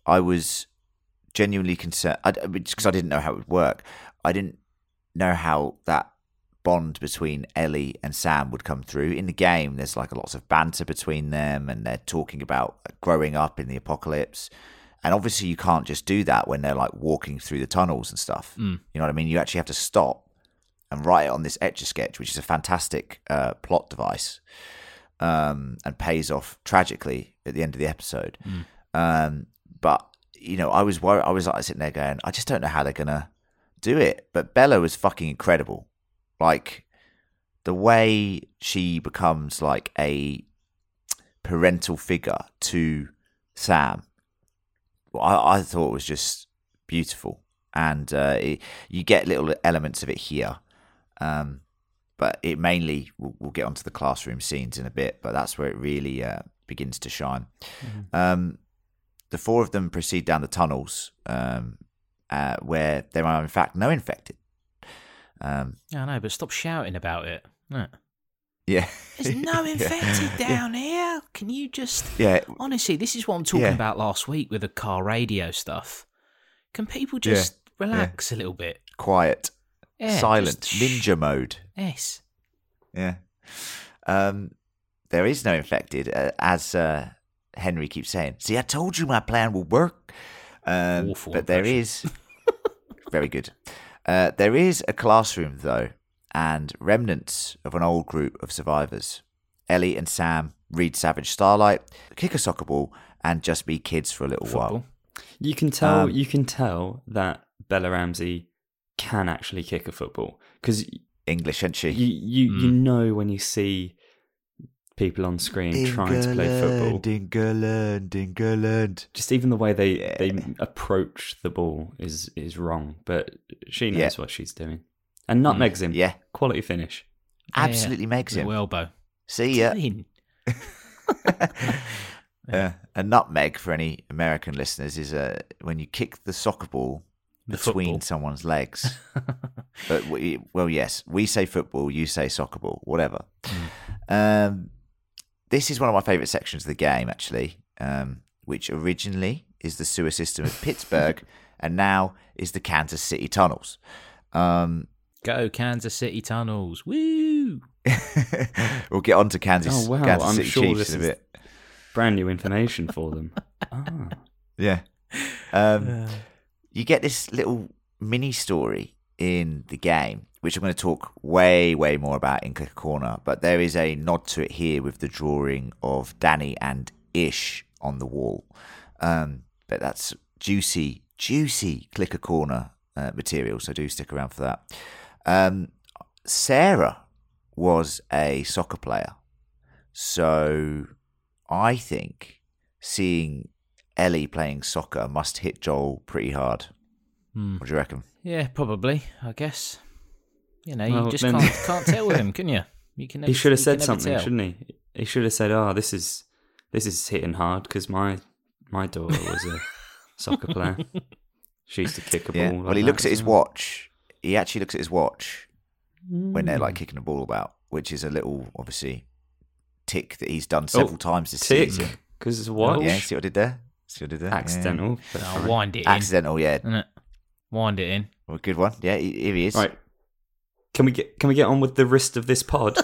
S1: I was genuinely concerned, because I, I didn't know how it would work. I didn't know how that bond between Ellie and Sam would come through. In the game, there's like lots of banter between them, and they're talking about growing up in the apocalypse. And obviously you can't just do that when they're like walking through the tunnels and stuff.
S2: Mm.
S1: You know what I mean? You actually have to stop and write it on this Etch-a-Sketch, which is a fantastic uh, plot device, um, and pays off tragically at the end of the episode.
S2: Mm.
S1: Um, but, you know, I was worried. I was like sitting there going, I just don't know how they're going to do it. But Bella was fucking incredible. Like, the way she becomes like a parental figure to Sam, I, I thought was just beautiful. And uh, it, you get little elements of it here. Um, but it mainly, we'll, we'll get onto the classroom scenes in a bit, but that's where it really uh, begins to shine. Mm-hmm. Um, the four of them proceed down the tunnels um, uh, where there are, in fact, no infected. Um,
S2: I know, but stop shouting about it. No.
S1: Yeah.
S2: There's no infected
S1: yeah.
S2: down here. Can you just...
S1: Yeah.
S2: Honestly, this is what I'm talking
S1: yeah.
S2: about last week with the car radio stuff. Can people just yeah. relax yeah. a little bit?
S1: Quiet.
S2: Yeah,
S1: Silent.
S2: just...
S1: Ninja mode.
S2: Yes.
S1: Yeah. Um, there is no infected, uh, as uh, Henry keeps saying. See, I told you my plan will work. Um,
S2: Awful
S1: but there is... Very good. Uh, there is a classroom, though, and remnants of an old group of survivors. Ellie and Sam read Savage Starlight, kick a soccer ball, and just be kids for a little
S2: Football.
S1: while.
S3: You can tell.
S1: Um,
S3: you can tell that Bella Ramsey can actually kick a football because
S1: English, isn't she?
S3: you you,
S2: Mm.
S3: you know when you see people on screen trying to play football.
S1: England, England.
S3: Just even the way they,
S1: Yeah.
S3: they approach the ball is is wrong, but she knows
S1: Yeah.
S3: what she's doing. And nutmegs him.
S1: Yeah,
S3: Quality finish.
S1: absolutely makes him.
S2: Little elbow.
S1: See ya.
S2: Get in.
S1: Uh, a nutmeg, for any American listeners, is uh, when you kick the soccer ball
S2: The
S1: between
S2: football.
S1: someone's legs. But we, well, yes, we say football, you say soccer ball, whatever.
S2: Mm.
S1: Um, this is one of my favourite sections of the game, actually, um, which originally is the sewer system of Pittsburgh and now is the Kansas City tunnels. Um,
S2: Go Kansas City tunnels. Woo!
S1: we'll get on to Kansas,
S3: Oh, wow,
S1: Kansas
S3: I'm
S1: City
S3: sure
S1: Chiefs
S3: this
S1: in a
S3: is-
S1: bit.
S3: Brand new information for them. Ah.
S1: Yeah. Um, you get this little mini story in the game, which I'm going to talk way, way more about in Clicker Corner, but there is a nod to it here with the drawing of Danny and Ish on the wall. Um, but that's juicy, juicy Clicker Corner uh, material, so do stick around for that. Um, Sarah was a soccer player, so I think seeing Ellie playing soccer must hit Joel pretty hard.
S2: Hmm.
S1: What do you reckon?
S2: Yeah, probably, I guess. You know,
S3: Well,
S2: you just
S3: then-
S2: can't can't tell with him, can you? You can never,
S3: He should have
S2: you
S3: said
S2: can never
S3: something,
S2: tell.
S3: shouldn't he? He should have said, "Oh, this is this is hitting hard because my my daughter was a soccer player. She used to kick a ball."
S1: Yeah.
S3: like
S1: Well, he
S3: that
S1: looks at
S3: as
S1: his
S3: well."
S1: watch. He actually looks at his watch when they're
S3: Hmm.
S1: like kicking the ball about, which is a little, obviously, tick that he's done several
S3: Oh,
S1: tick this
S3: tick
S1: season.
S3: because it's a watch.
S1: Yeah, see what I did there? See what I did there?
S3: Accidental. but
S2: No,
S3: fine.
S2: wind it
S1: Yeah.
S2: in.
S1: Accidental, yeah.
S2: Innit? Wind it in.
S1: Well, good one. Yeah, he- here he is.
S3: Right. Can we get can we get on with the rest of this pod?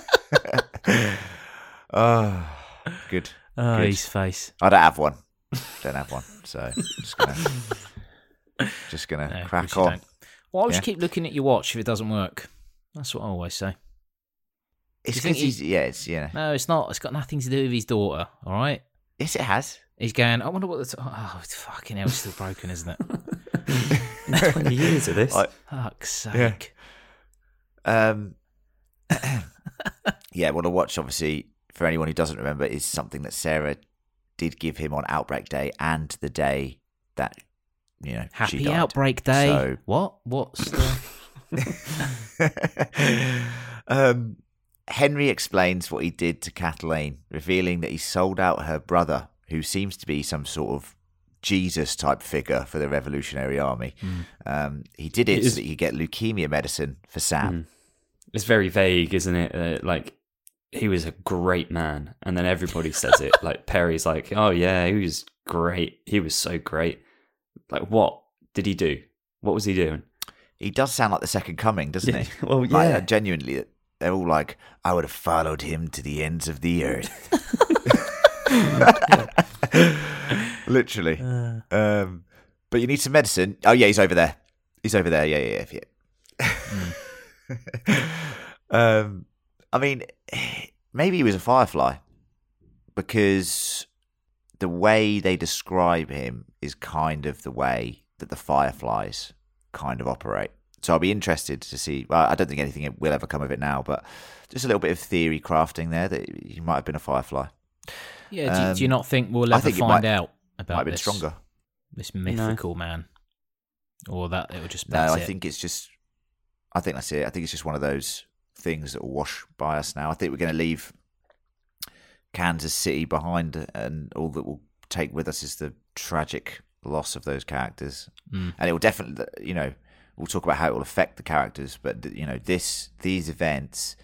S1: Oh, good.
S2: Oh,
S1: Good.
S2: his face.
S1: I don't have one. Don't have one. So just gonna, just gonna
S2: No, of
S1: crack
S2: course you
S1: on.
S2: don't. Why would
S1: Yeah.
S2: you keep looking at your watch if it doesn't work? That's what I always say.
S1: It's
S2: Do you think
S1: because he's yeah, it's yeah.
S2: No, it's not. It's got nothing to do with his daughter, all right?
S1: Yes, it has.
S2: He's going, I wonder what the... T- oh, it's fucking hell, it's still broken, isn't it?
S3: Twenty years of this.
S1: I-
S2: Fuck's sake.
S1: Yeah. Um, yeah, well, the watch, obviously, for anyone who doesn't remember, is something that Sarah did give him on Outbreak Day and the day that, you know, she
S2: Happy
S1: died.
S2: Outbreak Day.
S1: So-
S2: What? What's the...
S1: um, Henry explains what he did to Kathleen, revealing that he sold out her brother, who seems to be some sort of Jesus-type figure for the Revolutionary Army.
S2: Mm.
S1: Um, he did it,
S3: It
S1: so
S3: is-
S1: that he could get leukemia medicine for Sam.
S3: Mm. It's very vague, isn't it? Uh, like, he was a great man, and then everybody says it. Like, Perry's like, "Oh yeah, he was great. He was so great." Like, what did he do? What was he doing?
S1: He does sound like the Second Coming, doesn't
S3: Yeah,
S1: he?
S3: well,
S1: Like,
S3: yeah.
S1: uh, genuinely, they're all like, I would have followed him to the ends of the earth. Literally. Um, but you need some medicine. Oh, yeah, he's over there. He's over there. Yeah, yeah, yeah. Mm. um, I mean, maybe he was a Firefly because the way they describe him is kind of the way that the Fireflies kind of operate. So I'll be interested to see. Well, I don't think anything will ever come of it now, but just a little bit of theory crafting there that he might have been a Firefly.
S2: Yeah, do,
S1: Um,
S2: do you not think we'll
S1: I
S2: ever
S1: think it
S2: find
S1: might-
S2: out about
S1: Might have been
S2: this,
S1: stronger.
S2: this mythical man? Or that it will just
S1: No,
S2: that's
S1: I
S2: it?
S1: think it's just. I think that's it. I think it's just one of those things that will wash by us now. I think we're going to leave Kansas City behind, and all that will take with us is the tragic loss of those characters.
S2: Mm.
S1: And it will definitely, you know, we'll talk about how it will affect the characters, but you know, this these events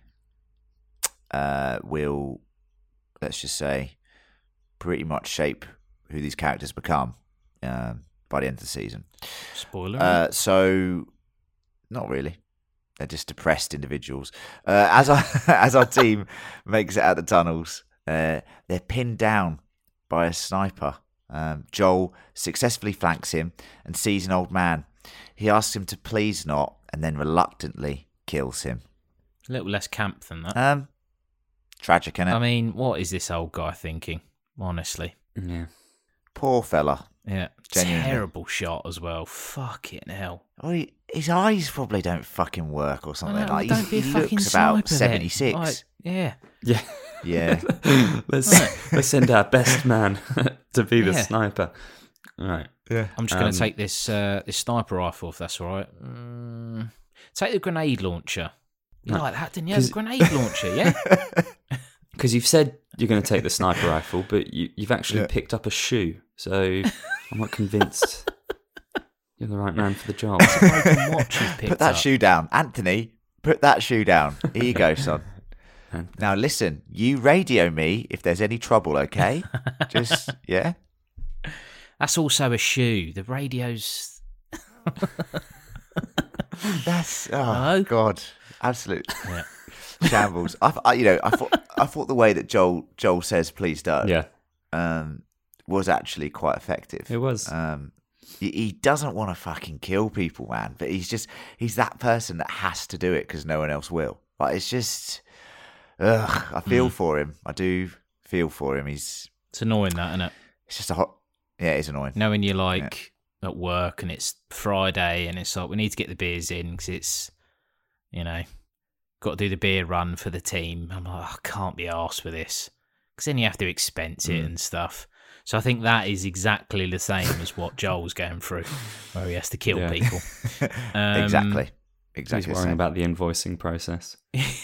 S1: uh, will, let's just say, pretty much shape who these characters become um, by the end of the season.
S2: Spoiler.
S1: Uh, so, not really. They're just depressed individuals. Uh, as our as our team makes it out the tunnels, uh, they're pinned down by a sniper. Um, Joel successfully flanks him and sees an old man. He asks him to please not, and then reluctantly kills him.
S2: a little less camp than that.
S1: Um, tragic, innit?
S2: I mean, what is this old guy thinking? Honestly.
S3: Yeah.
S1: Poor fella.
S2: Yeah.
S1: Genuinely.
S2: Terrible shot as well. Fucking hell.
S1: Oh, he, his eyes probably don't fucking work or something.
S2: I know,
S1: like
S2: don't
S1: he,
S2: be a
S1: he
S2: fucking
S1: looks about
S2: sniper then.
S1: seventy-six.
S2: Like, yeah.
S3: Yeah.
S1: Yeah.
S3: let's let's send our best man to be the
S2: Yeah.
S3: sniper. All right.
S1: Yeah.
S2: I'm just going
S3: Um,
S2: to take this uh, this sniper rifle, if that's all right. Mm, take the grenade launcher. You
S3: No.
S2: like that, didn't you?
S3: 'Cause-
S2: The grenade launcher, yeah?
S3: Because you've said you're going to take the sniper rifle, but you, you've actually
S1: Yeah.
S3: picked up a shoe. So I'm not convinced you're the right man for the job.
S2: Broken watch you've picked
S1: Put that
S2: up.
S1: shoe down. Anthony, put that shoe down. Here you go, son.
S3: And-
S1: Now listen, you radio me if there's any trouble, okay? Just, yeah?
S2: That's also a shoe. The radio's...
S1: That's, oh,
S2: Hello?
S1: God. Absolute
S2: Yeah.
S1: shambles. I, I, you know, I thought, I thought the way that Joel Joel says, please don't,
S3: Yeah,
S1: um, was actually quite effective.
S3: it was.
S1: Um, he, he doesn't want to fucking kill people, man, but he's just, he's that person that has to do it because no one else will. Like, it's just, ugh, I feel
S2: Mm.
S1: for him. I do feel for him. He's,
S2: It's annoying, that, isn't it?
S1: it's just a hot, yeah, it's annoying.
S2: Knowing you're like at work and it's Friday and it's like, we need to get the beers in because it's, you know, got to do the beer run for the team. I'm like, oh, I can't be arsed with this because then you have to expense it
S1: Mm.
S2: and stuff. So I think that is exactly the same as what Joel's going through, where he has to kill
S3: Yeah.
S2: people. Um,
S1: exactly.
S3: He's
S1: Exactly. the
S3: worrying
S1: same.
S3: about the invoicing process.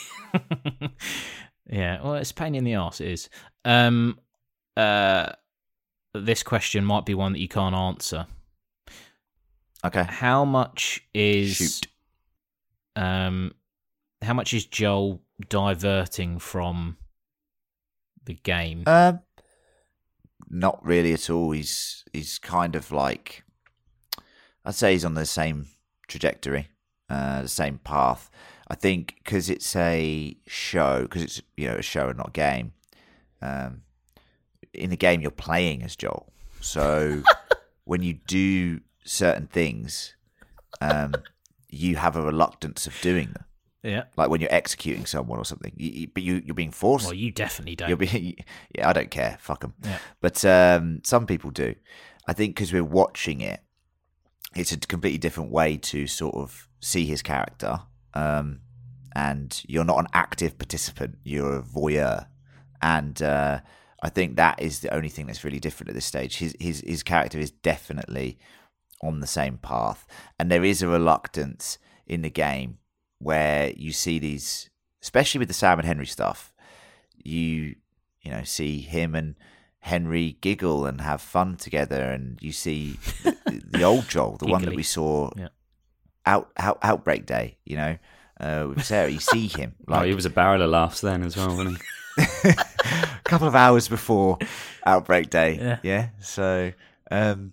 S2: Yeah, well, it's a pain in the arse, it is. Um, uh, this question might be one that you can't answer.
S1: Okay.
S2: How much is
S1: Shoot.
S2: um, how much is Joel diverting from the game?
S1: Um, not really at all. He's he's kind of like, I'd say he's on the same trajectory, uh, the same path. I think because it's a show, because it's you know a show and not a game. Um, in the game, you're playing as Joel, so when you do certain things, um, you have a reluctance of doing them.
S2: Yeah.
S1: Like when you're executing someone or something, you, you, but you you're being forced.
S2: Well, you definitely don't.
S1: You'll be, yeah, I don't care. Fuck them.
S2: Yeah.
S1: But um, some people do. I think because we're watching it, it's a completely different way to sort of see his character. Um, and you're not an active participant; you're a voyeur. And uh, I think that is the only thing that's really different at this stage. His his his character is definitely on the same path, and there is a reluctance in the game where you see these, especially with the Sam and Henry stuff, you you know see him and Henry giggle and have fun together, and you see the, the old Joel, the one that
S2: Giggly.
S1: we saw
S2: Yeah.
S1: out, out Outbreak Day, you know, uh, with Sarah. You see him
S3: Oh,
S1: like
S3: he was a barrel of laughs then as well, wasn't he?
S1: a couple of hours before Outbreak Day.
S2: Yeah.
S1: Yeah. So, um,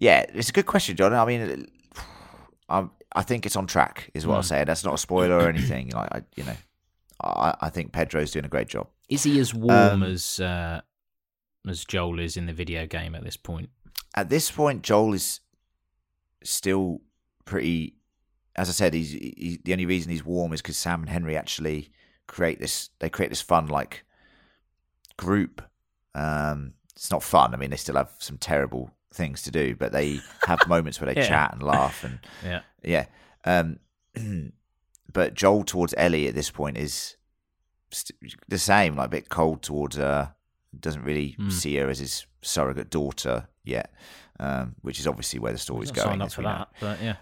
S1: yeah, it's a good question, John. I mean, I I think it's on track, is what
S2: Mm.
S1: I'll say. That's not a spoiler or anything. Like, I, you know, I, I think Pedro's doing a great job.
S2: Is he as warm
S1: Um,
S2: as uh, as Joel is in the video game at this point?
S1: At this point, Joel is still pretty. As I said, he's he, the only reason he's warm is because Sam and Henry actually create this. They create this fun like group. Um, it's not fun. I mean, they still have some terrible things to do, but they have moments where they
S2: Yeah.
S1: chat and laugh and
S2: Yeah.
S1: yeah. Um, but Joel towards Ellie at this point is st- the same, like a bit cold towards her. Doesn't really
S2: Mm.
S1: see her as his surrogate daughter yet, um, which is obviously where the story's
S2: Not
S1: going.
S2: signed up
S1: as
S2: for
S1: we know.
S2: that, but yeah.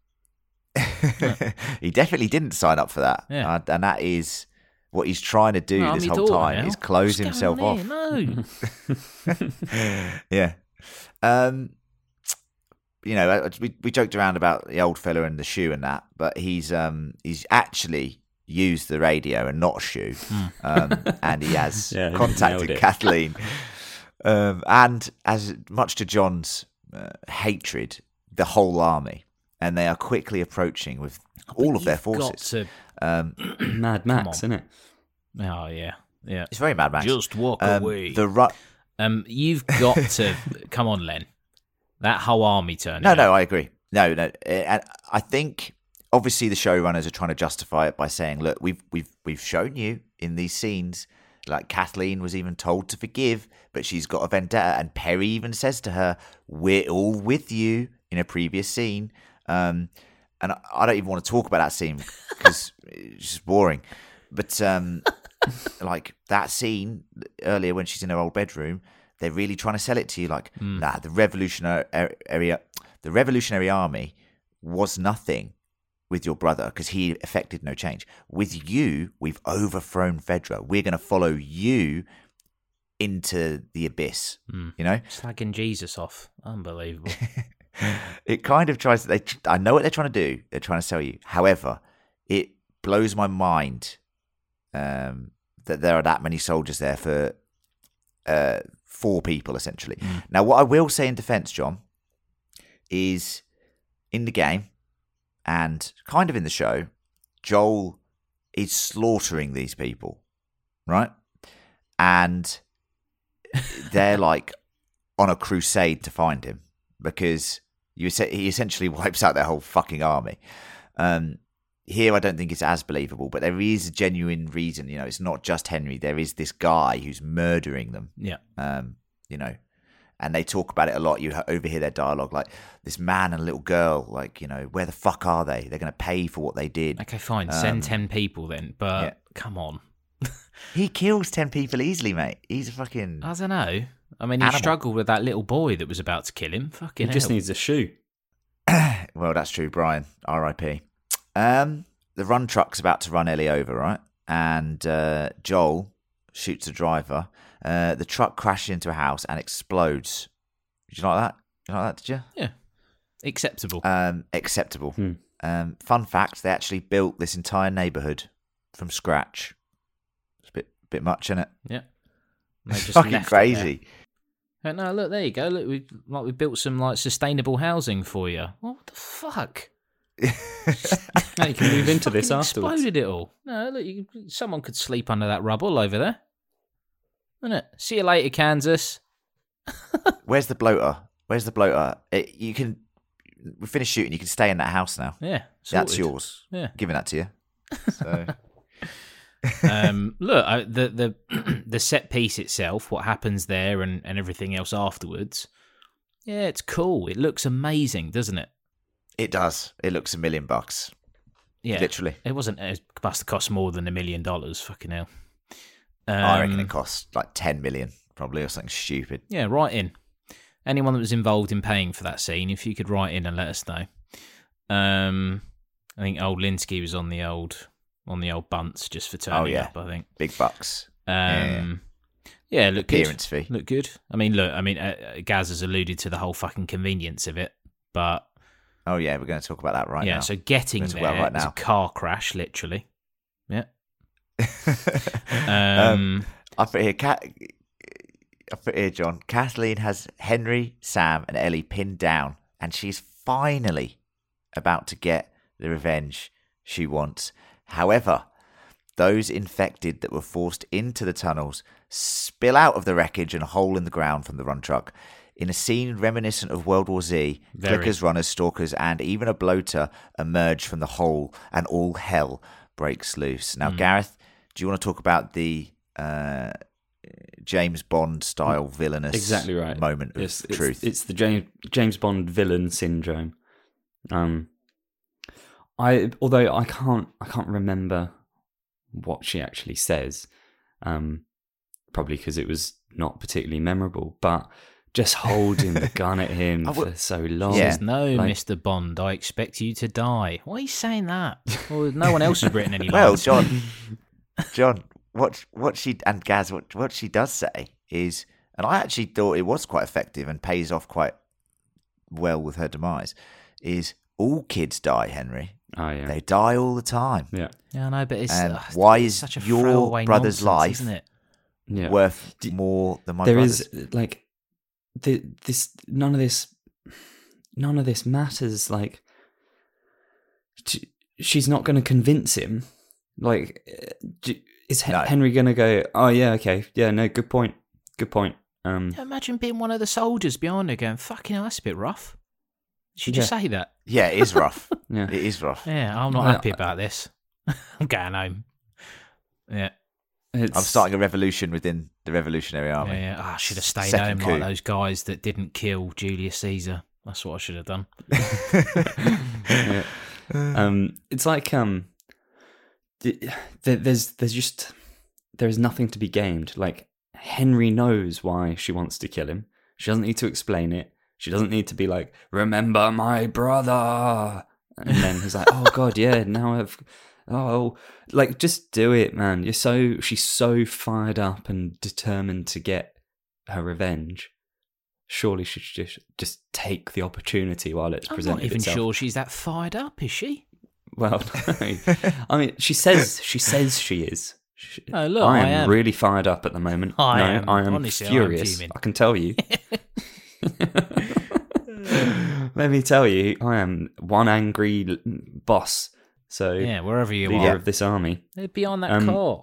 S1: He definitely didn't sign up for that,
S2: Yeah.
S1: uh, and that is what he's trying to do
S2: No, I'm
S1: this
S2: your
S1: whole
S2: daughter
S1: time
S2: now.
S1: is close
S2: What's going
S1: himself
S2: on
S1: off.
S2: here? No.
S1: Yeah. Um, you know, uh, we we joked around about the old fella and the shoe and that, but he's um he's actually used the radio and not a shoe, um, and he has
S3: Yeah, he
S1: contacted
S3: nailed it.
S1: Kathleen, um, and as much to John's uh, hatred, the whole army, and they are quickly approaching with all of their
S2: You've got
S1: forces.
S2: to-
S1: Um,
S3: Mad Max,
S2: on.
S3: isn't it?
S2: Oh yeah, yeah.
S1: it's very Mad Max.
S2: Just walk
S1: Um,
S2: away.
S1: The ru-
S2: Um, you've got to come on, Len. That whole army turn.
S1: No, no, I agree. No, no, and I think obviously the showrunners are trying to justify it by saying, "Look, we've we've we've shown you in these scenes, like Kathleen was even told to forgive, but she's got a vendetta." And Perry even says to her, "We're all with you" in a previous scene. Um, and I, I don't even want to talk about that scene because it's just boring. But um, like that scene earlier when she's in her old bedroom, they're really trying to sell it to you like, nah, the revolutionary area, the Revolutionary Army was nothing with your brother because he effected no change. With you, we've overthrown Fedra. We're going to follow you into the abyss.
S2: Mm.
S1: You know,
S2: Slagging Jesus off. Unbelievable.
S1: it kind of tries. They, I know what they're trying to do. They're trying to sell you. However, it blows my mind um, that there are that many soldiers there for uh, four people, essentially.
S2: Mm.
S1: Now, what I will say in defence, John, is in the game and kind of in the show, Joel is slaughtering these people, right? And they're like on a crusade to find him because you he essentially wipes out their whole fucking army. Um, here, I don't think it's as believable, but there is a genuine reason. You know, it's not just Henry. There is this guy who's murdering them.
S2: Yeah.
S1: Um, you know, and they talk about it a lot. You overhear their dialogue, like this man and a little girl. Like, you know, where the fuck are they? They're going to pay for what they did.
S2: Okay, fine.
S1: Um,
S2: Send ten people then, but
S1: yeah.
S2: come on.
S1: He kills ten people easily, mate. He's a fucking.
S2: I don't know. I mean, he
S1: Animal.
S2: struggled with that little boy that was about to kill him.
S3: He
S2: Fucking
S3: just
S2: hell.
S3: needs a shoe.
S1: Well, that's true, Brian. R I P Um, the run truck's about to run Ellie over, right? And uh, Joel shoots the driver. Uh, the truck crashes into a house and explodes. Did you like that? Did you like that? Did you?
S2: Yeah. Acceptable.
S1: Um, acceptable.
S3: Hmm.
S1: Um, fun fact: they actually built this entire neighborhood from scratch. It's a bit, bit much, isn't it?
S2: yeah. And they
S1: It's
S2: just
S1: fucking
S2: left it
S1: crazy.
S2: there. No, look, there you go. Look, we like we built some like sustainable housing for you. What the fuck?
S3: Now you can move into this
S2: Fucking
S3: afterwards.
S2: Exploded it all. No, look, you, someone could sleep under that rubble over there. Isn't it? See you later, Kansas.
S1: Where's the bloater? Where's the bloater? It, you can. We finished shooting. You can stay in that house now.
S2: Yeah,
S1: That's
S2: sorted.
S1: yours.
S2: Yeah.
S1: Giving that to you. So.
S2: um, look, I, the the the set piece itself, what happens there, and, and everything else afterwards. Yeah, it's cool. It looks amazing, doesn't it?
S1: It does. It looks a million bucks.
S2: Yeah,
S1: Literally.
S2: It wasn't. It must have cost more than a million dollars. Fucking hell. Um,
S1: I reckon it cost like ten million, probably, or something stupid.
S2: Yeah, write in. Anyone that was involved in paying for that scene, if you could write in and let us know. Um, I think old Linsky was on the old on the old bunts just for turning
S1: Oh, yeah.
S2: up. I think.
S1: Big bucks.
S2: Um, yeah, look
S1: Appearance
S2: good.
S1: fee.
S2: Look good. I mean, look. I mean, uh, Gaz has alluded to the whole fucking convenience of it, but
S1: Oh, yeah, we're going to talk about that right
S2: yeah.
S1: now.
S2: So getting
S1: Let's
S2: there
S1: talk about it right
S2: is
S1: now.
S2: a car crash, literally. Yeah.
S1: um,
S2: Um,
S1: I put here, Cat, I put here, John. Kathleen has Henry, Sam, and Ellie pinned down, and she's finally about to get the revenge she wants. However, those infected that were forced into the tunnels spill out of the wreckage and a hole in the ground from the run truck. In a scene reminiscent of World War Z,
S2: Very.
S1: clickers, runners, stalkers, and even a bloater emerge from the hole, and all hell breaks loose. Now,
S2: Mm.
S1: Gareth, do you want to talk about the uh, James Bond style villainous
S3: Exactly right.
S1: moment of
S3: It's, it's,
S1: truth?
S3: it's the James James Bond villain syndrome. Um, I although I can't I can't remember what she actually says, um, probably because it was not particularly memorable. But just holding the gun at him
S1: I would-
S3: for so long.
S1: Yeah.
S2: Says, no,
S3: like-
S2: Mister Bond, I expect you to die. Why are you saying that? Well, no one else has written any
S1: Well,
S2: lines.
S1: John, John, what what she and Gaz, what what she does say is, and I actually thought it was quite effective and pays off quite well with her demise, is all kids die, Henry.
S3: Oh yeah.
S1: They die all the time.
S3: yeah.
S2: Yeah, I know, but it's,
S1: And
S2: uh,
S1: why
S2: it's
S1: is
S2: such a
S1: your
S2: throwaway
S1: brother's
S2: nonsense,
S1: life
S2: isn't it?
S3: Yeah.
S1: worth
S3: Do-
S1: more than my
S3: There
S1: brother's?
S3: is like the, this none of this none of this matters. Like t- she's not going to convince him. Like uh, d- is Hen-
S1: No.
S3: Henry going to go, oh yeah, okay, yeah, no, good point, good point. Um,
S2: Yeah, imagine being one of the soldiers behind her going, fucking hell, that's a bit rough. She just say that.
S1: Yeah, it is rough.
S3: yeah,
S1: It is rough.
S2: Yeah, I'm not
S3: Well,
S2: happy about this. I'm going home. Yeah,
S3: it's,
S1: I'm starting a revolution within the Revolutionary
S2: yeah,
S1: Army.
S2: yeah. Oh, I should have stayed
S1: Second
S2: home like
S1: coup.
S2: those guys that didn't kill Julius Caesar. That's what I should have done.
S3: yeah. Um, it's like um, th- there- there's there's just there is nothing to be gained. Like Henry knows why she wants to kill him. She doesn't need to explain it. She doesn't need to be like, remember my brother. And then he's like, oh God, yeah, now I've, oh, like just do it, man. You're so, she's so fired up and determined to get her revenge. Surely she should just, just take the opportunity while it's
S2: I'm
S3: presented
S2: not even
S3: itself.
S2: sure she's that fired up, is she?
S3: Well, I mean, she says she says she is. She,
S2: Oh, look,
S3: I
S2: I
S3: am,
S2: am.
S3: really fired up at the moment.
S2: I
S3: no,
S2: am.
S3: I am
S2: Honestly, I am
S3: furious.
S2: fuming.
S3: I can tell you. Let me tell you, I am one angry l- boss. So,
S2: Yeah, wherever you
S3: leader
S2: are.
S3: of this army.
S2: They're behind that
S3: Um,
S2: car.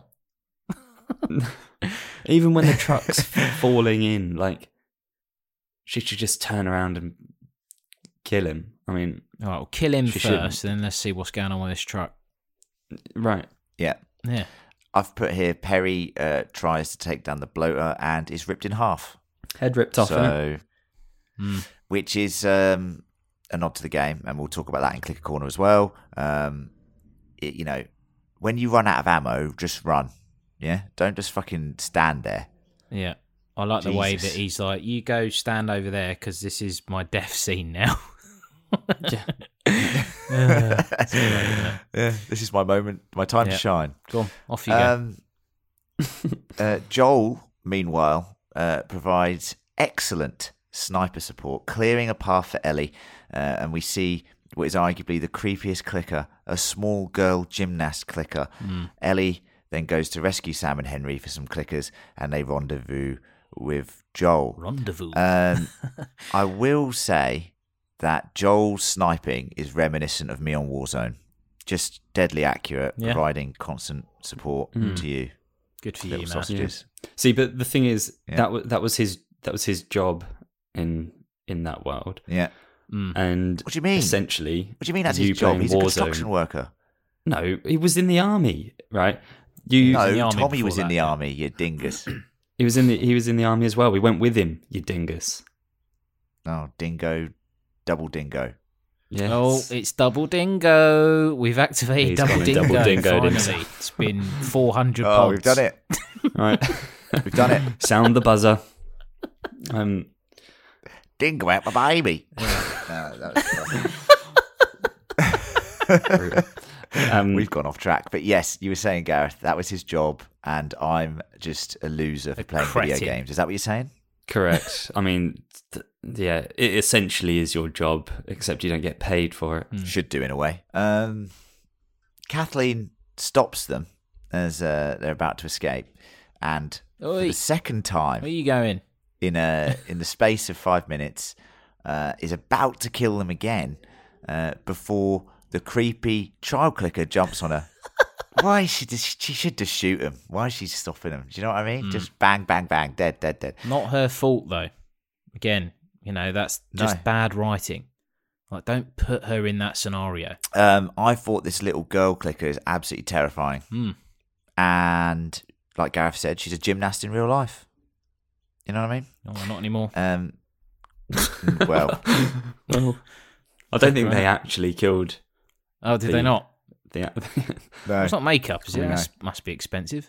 S3: Even when the truck's falling in, like, she should just turn around and kill him. I mean,
S2: All right, well, kill him
S3: she
S2: first,
S3: shouldn't.
S2: then let's see what's going on with this truck.
S3: right.
S1: Yeah.
S2: Yeah.
S1: I've put here Perry uh, tries to take down the bloater and is ripped in half.
S3: Head ripped off. innit?
S1: So,
S2: Mm.
S1: which is um, a nod to the game, and we'll talk about that in Clicker Corner as well. Um, it, you know, when you run out of ammo, just run. Yeah, don't just fucking stand there.
S2: Yeah. I like the way that
S1: Jesus.
S2: he's like, you go stand over there because this is my death scene now.
S3: Yeah.
S2: Uh, it's great, isn't it?
S1: Yeah, this is my moment, my time
S2: Yeah.
S1: to shine.
S2: Go on, off you go.
S1: Um, uh, Joel, meanwhile, uh, provides excellent sniper support, clearing a path for Ellie, uh, and we see what is arguably the creepiest clicker, a small girl gymnast clicker.
S2: Mm.
S1: Ellie then goes to rescue Sam and Henry for some clickers, and they rendezvous with Joel.
S2: Rendezvous.
S1: Um, I will say that Joel's sniping is reminiscent of me on Warzone. Just deadly accurate,
S2: Yeah.
S1: providing constant support
S3: Mm.
S1: to you,
S2: Good for you,
S1: little
S2: man.
S1: sausages.
S3: See, but the thing is,
S1: Yeah.
S3: that was that was his that was his job in in that world.
S1: Yeah.
S2: Mm.
S3: And
S1: What do you mean?
S3: essentially,
S1: What do you mean that's
S3: you
S1: his job?
S3: playing
S1: He's a
S3: Warzone-
S1: construction worker.
S3: No, he was in the army, right? You,
S1: No,
S2: in the army
S1: Tommy
S2: before
S1: was in
S2: that,
S1: the
S2: yeah.
S1: army, you dingus.
S3: he was in the he was in the army as well. We went with him, you dingus.
S1: Oh, dingo, double dingo.
S3: Yes.
S2: Oh, it's double dingo. We've activated
S3: He's
S2: double
S3: gone and
S2: dingo.
S3: double dingoed
S2: Finally,
S3: himself.
S2: it's been four hundred
S1: Oh,
S2: pods.
S1: we've done it.
S3: right.
S1: We've done it.
S3: Sound the buzzer. Um,
S1: Dingo out my baby. No, that was-
S3: um,
S1: We've gone off track. But yes, you were saying, Gareth, that was his job, and I'm just a loser for
S2: A
S1: playing video
S2: cretin.
S1: games. Is that what you're saying?
S3: correct. I mean, th- yeah, it essentially is your job, except you don't get paid for it.
S2: Mm.
S1: Should do in a way. Um, Kathleen stops them as uh, they're about to escape, and for
S2: Oi,
S1: the second
S2: where
S1: time,
S2: are you going?
S1: in a in the space of five minutes, uh, is about to kill them again uh, before the creepy child clicker jumps on her. Why is she just, she should just shoot him? Why is she stopping him? Do you know what I mean? Mm. Just bang, bang, bang, dead, dead, dead.
S2: Not her fault though. Again, you know, that's just
S1: No.
S2: bad writing. Like, don't put her in that scenario.
S1: Um, I thought this little girl clicker is absolutely terrifying.
S2: Mm.
S1: And like Gareth said, she's a gymnast in real life. You know what I mean?
S2: No, not anymore.
S1: Um, well,
S3: well, I don't think they actually killed.
S2: Oh, did
S3: the,
S2: they not?
S3: The,
S1: no.
S2: It's not makeup, is it?
S1: No.
S2: That must be expensive.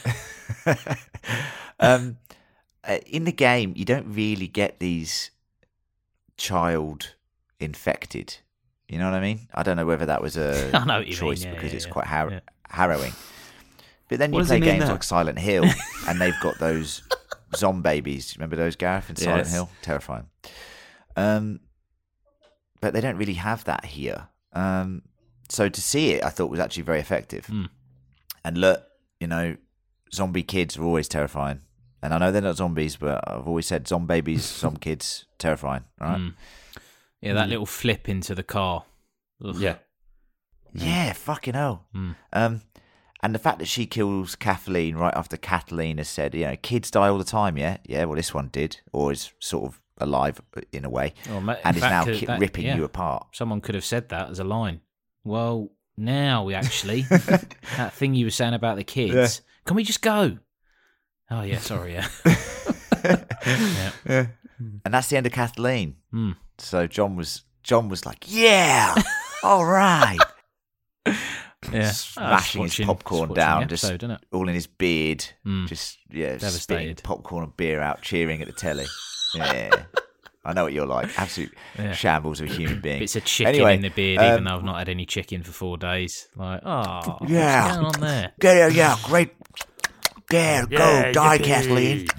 S1: um, uh, in the game, you don't really get these child infected. You know what I mean? I don't know whether that was a
S2: I know what you
S1: choice
S2: mean. Yeah,
S1: because
S2: yeah,
S1: it's
S2: yeah.
S1: quite har-
S2: Yeah.
S1: harrowing. But then
S3: What
S1: you
S3: does
S1: play
S3: it mean
S1: games
S3: there?
S1: like Silent Hill, and they've got those zombabies. Remember those, Gareth, in Silent
S3: Yes.
S1: Hill? Terrifying. Um, but they don't really have that here. Um, so to see it, I thought was actually very effective.
S2: Mm.
S1: And look, you know, zombie kids are always terrifying. And I know they're not zombies, but I've always said zombabies, some kids, terrifying, right?
S2: Mm. Yeah, that
S3: Mm.
S2: little flip into the car. Ugh.
S3: yeah.
S1: Yeah, fucking hell.
S2: Mm.
S1: Um, and the fact that she kills Kathleen right after Kathleen has said, you know, kids die all the time, yeah? Yeah, well, this one did, or is sort of alive in a way,
S2: Well, ma-
S1: and is
S2: that
S1: now
S2: could-
S1: ki-
S2: that-
S1: ripping
S2: yeah.
S1: you apart.
S2: Someone could have said that as a line. Well, now we actually, that thing you were saying about the kids,
S1: Yeah.
S2: can we just go? Oh, yeah, sorry, yeah. yeah.
S1: Yeah. And that's the end of Kathleen.
S2: Mm.
S1: So John was John was like, yeah, all right.
S2: Yeah.
S1: Smashing his popcorn down, just
S2: episode, isn't it?
S1: all in his beard,
S2: Mm.
S1: just yeah, spitting
S2: Devastated.
S1: popcorn and beer out, cheering at the telly. Yeah, I know what you're like. Absolute
S2: Yeah.
S1: shambles of a human being.
S2: It's a chicken
S1: Anyway,
S2: in the beard,
S1: um,
S2: even though I've not had any chicken for four days. Like, oh,
S1: Yeah.
S2: what's going on there?
S1: Yeah, yeah, great. Yeah, go,
S2: Yeah,
S1: die,
S2: yippee.
S1: Kathleen.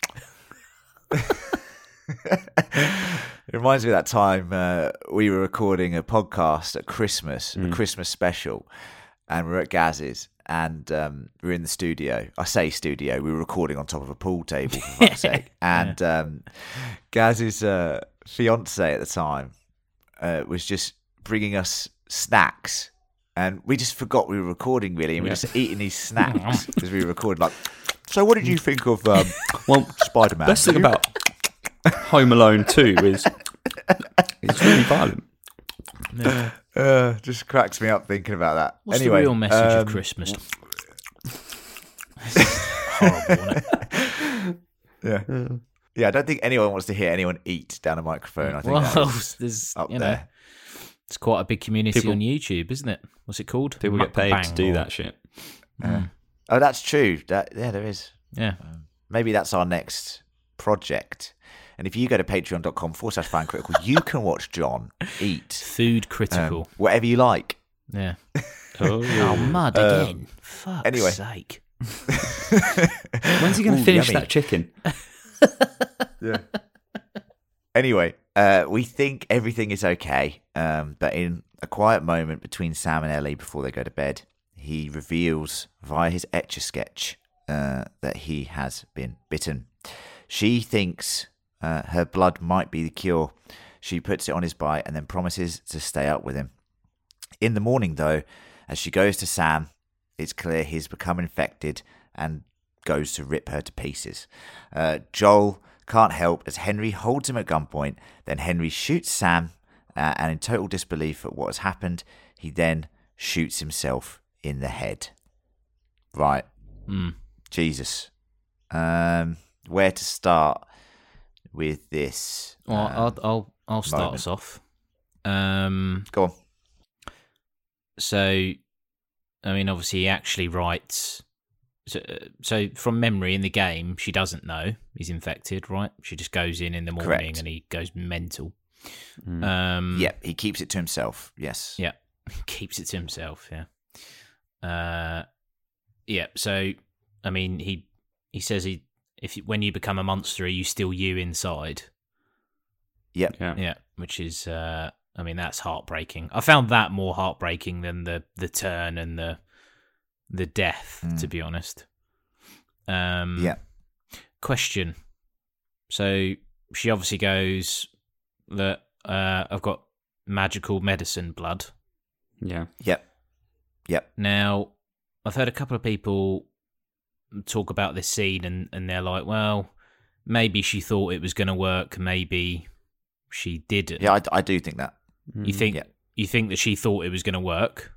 S1: It reminds me of that time uh, we were recording a podcast at Christmas, a Christmas special, and we were at Gaz's, and um, we were in the studio. I say studio, we were recording on top of a pool table, for fuck's sake. And um, Gaz's uh, fiance at the time uh, was just bringing us snacks, and we just forgot we were recording, really, and we were
S3: Yeah.
S1: just eating these snacks as we were recording. Like, so what did you think of um,
S3: Well,
S1: Spider-Man?
S3: best thing about Home Alone two is it's really violent.
S2: Yeah.
S1: Uh, just cracks me up thinking about that.
S2: What's
S1: anyway,
S2: the real message
S1: um,
S2: of Christmas? Horrible, isn't it?
S1: Yeah, yeah. I don't think anyone wants to hear anyone eat down a microphone. I think that
S2: Well,
S1: is
S2: there's,
S1: up
S2: you know,
S1: there.
S2: it's quite a big community
S3: People-
S2: on YouTube, isn't it? What's it called?
S3: People get paid to
S2: Mukbang
S3: do
S2: or-
S3: that shit.
S2: Mm.
S1: Oh, that's true. That yeah, there is.
S2: Yeah.
S1: Maybe that's our next project. And if you go to patreon.com forward slash fan critical, you can watch John eat
S2: Food
S1: um,
S2: critical.
S1: whatever you like.
S2: Yeah.
S3: Oh,
S2: Oh, mud
S1: Uh,
S2: again. Fuck's
S1: anyway.
S2: sake.
S3: When's he going
S1: Ooh,
S3: to finish
S1: yummy.
S3: that chicken?
S1: Yeah. Anyway, uh, we think everything is okay, um, but in a quiet moment between Sam and Ellie before they go to bed, he reveals via his Etch-a-Sketch uh, that he has been bitten. She thinks uh, her blood might be the cure. She puts it on his bite and then promises to stay up with him. In the morning, though, as she goes to Sam, it's clear he's become infected and goes to rip her to pieces. Uh, Joel can't help as Henry holds him at gunpoint. Then Henry shoots Sam, uh, and in total disbelief at what has happened, he then shoots himself in the head. Right.
S2: Mm.
S1: Jesus. Um, where to start with this?
S2: Well,
S1: um,
S2: I'll, I'll, I'll start
S1: moment.
S2: us off. Um,
S1: Go on.
S2: so, I mean, obviously, he actually writes. So, so, from memory in the game, she doesn't know he's infected, right? She just goes in in the morning
S1: Correct.
S2: and he goes mental.
S3: Mm.
S2: Um,
S1: Yeah, he keeps it to himself. Yes.
S2: Yeah, keeps it to himself. Yeah. Uh, yeah. So, I mean, he he says he if you, when you become a monster, are you still you inside?
S1: Yep.
S3: Yeah.
S2: Yeah, which is, uh, I mean, that's heartbreaking. I found that more heartbreaking than the the turn and the the death,
S1: Mm.
S2: to be honest. Um,
S1: Yeah.
S2: Question. So she obviously goes that uh, I've got magical medicine blood.
S3: Yeah.
S1: Yep. Yep.
S2: Now, I've heard a couple of people talk about this scene, and, and they're like, well, maybe she thought it was going to work, maybe she didn't.
S1: Yeah, I, I do think that.
S2: You think
S1: Yeah.
S2: you think that she thought it was going to work?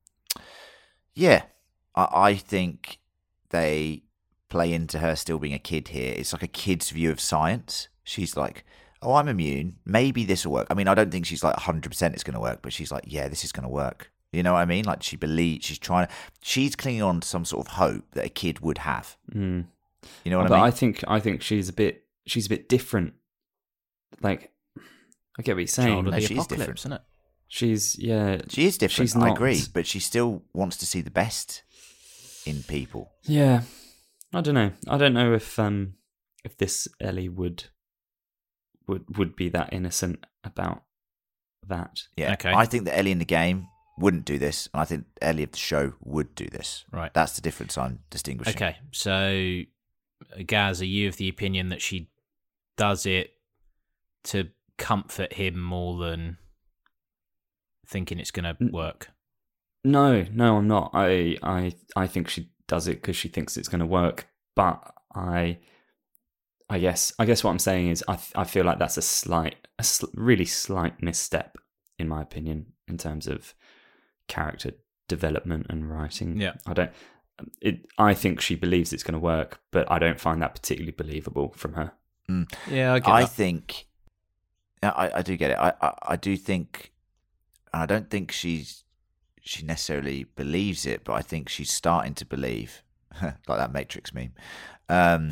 S1: Yeah. I, I think they play into her still being a kid here. It's like a kid's view of science. She's like, oh, I'm immune. Maybe this will work. I mean, I don't think she's like one hundred percent it's going to work, but she's like, yeah, this is going to work. You know what I mean? Like she believes, she's trying to, she's clinging on to some sort of hope that a kid would have.
S3: Mm.
S1: You know what
S3: but
S1: I mean?
S3: I think I think she's a bit she's a bit different. Like, I get what you're saying.
S2: Child of
S1: No,
S2: the
S1: she's
S2: apocalypse,
S1: different.
S2: isn't it?
S3: She's yeah.
S1: She is different,
S3: She's
S1: I
S3: not.
S1: agree, but she still wants to see the best in people.
S3: Yeah. I don't know. I don't know if um if this Ellie would would would be that innocent about that.
S1: Yeah.
S2: Okay.
S1: I think that Ellie in the game wouldn't do this, and I think Ellie of the show would do this.
S2: Right.
S1: That's the difference I'm distinguishing.
S2: Okay, so Gaz, are you of the opinion that she does it to comfort him more than thinking it's going to work?
S3: No, no, I'm not. I I I think she does it because she thinks it's going to work. But I, I guess I guess what I'm saying is I I feel like that's a slight, a sl- really slight misstep in my opinion in terms of character development and writing.
S2: Yeah.
S3: I don't. It. I think she believes it's going to work, but I don't find that particularly believable from her.
S1: Mm.
S2: Yeah, I get
S1: I
S2: that.
S1: think, I, I do get it. I, I, I do think, and I don't think she's she necessarily believes it, but I think she's starting to believe, like that Matrix meme, um,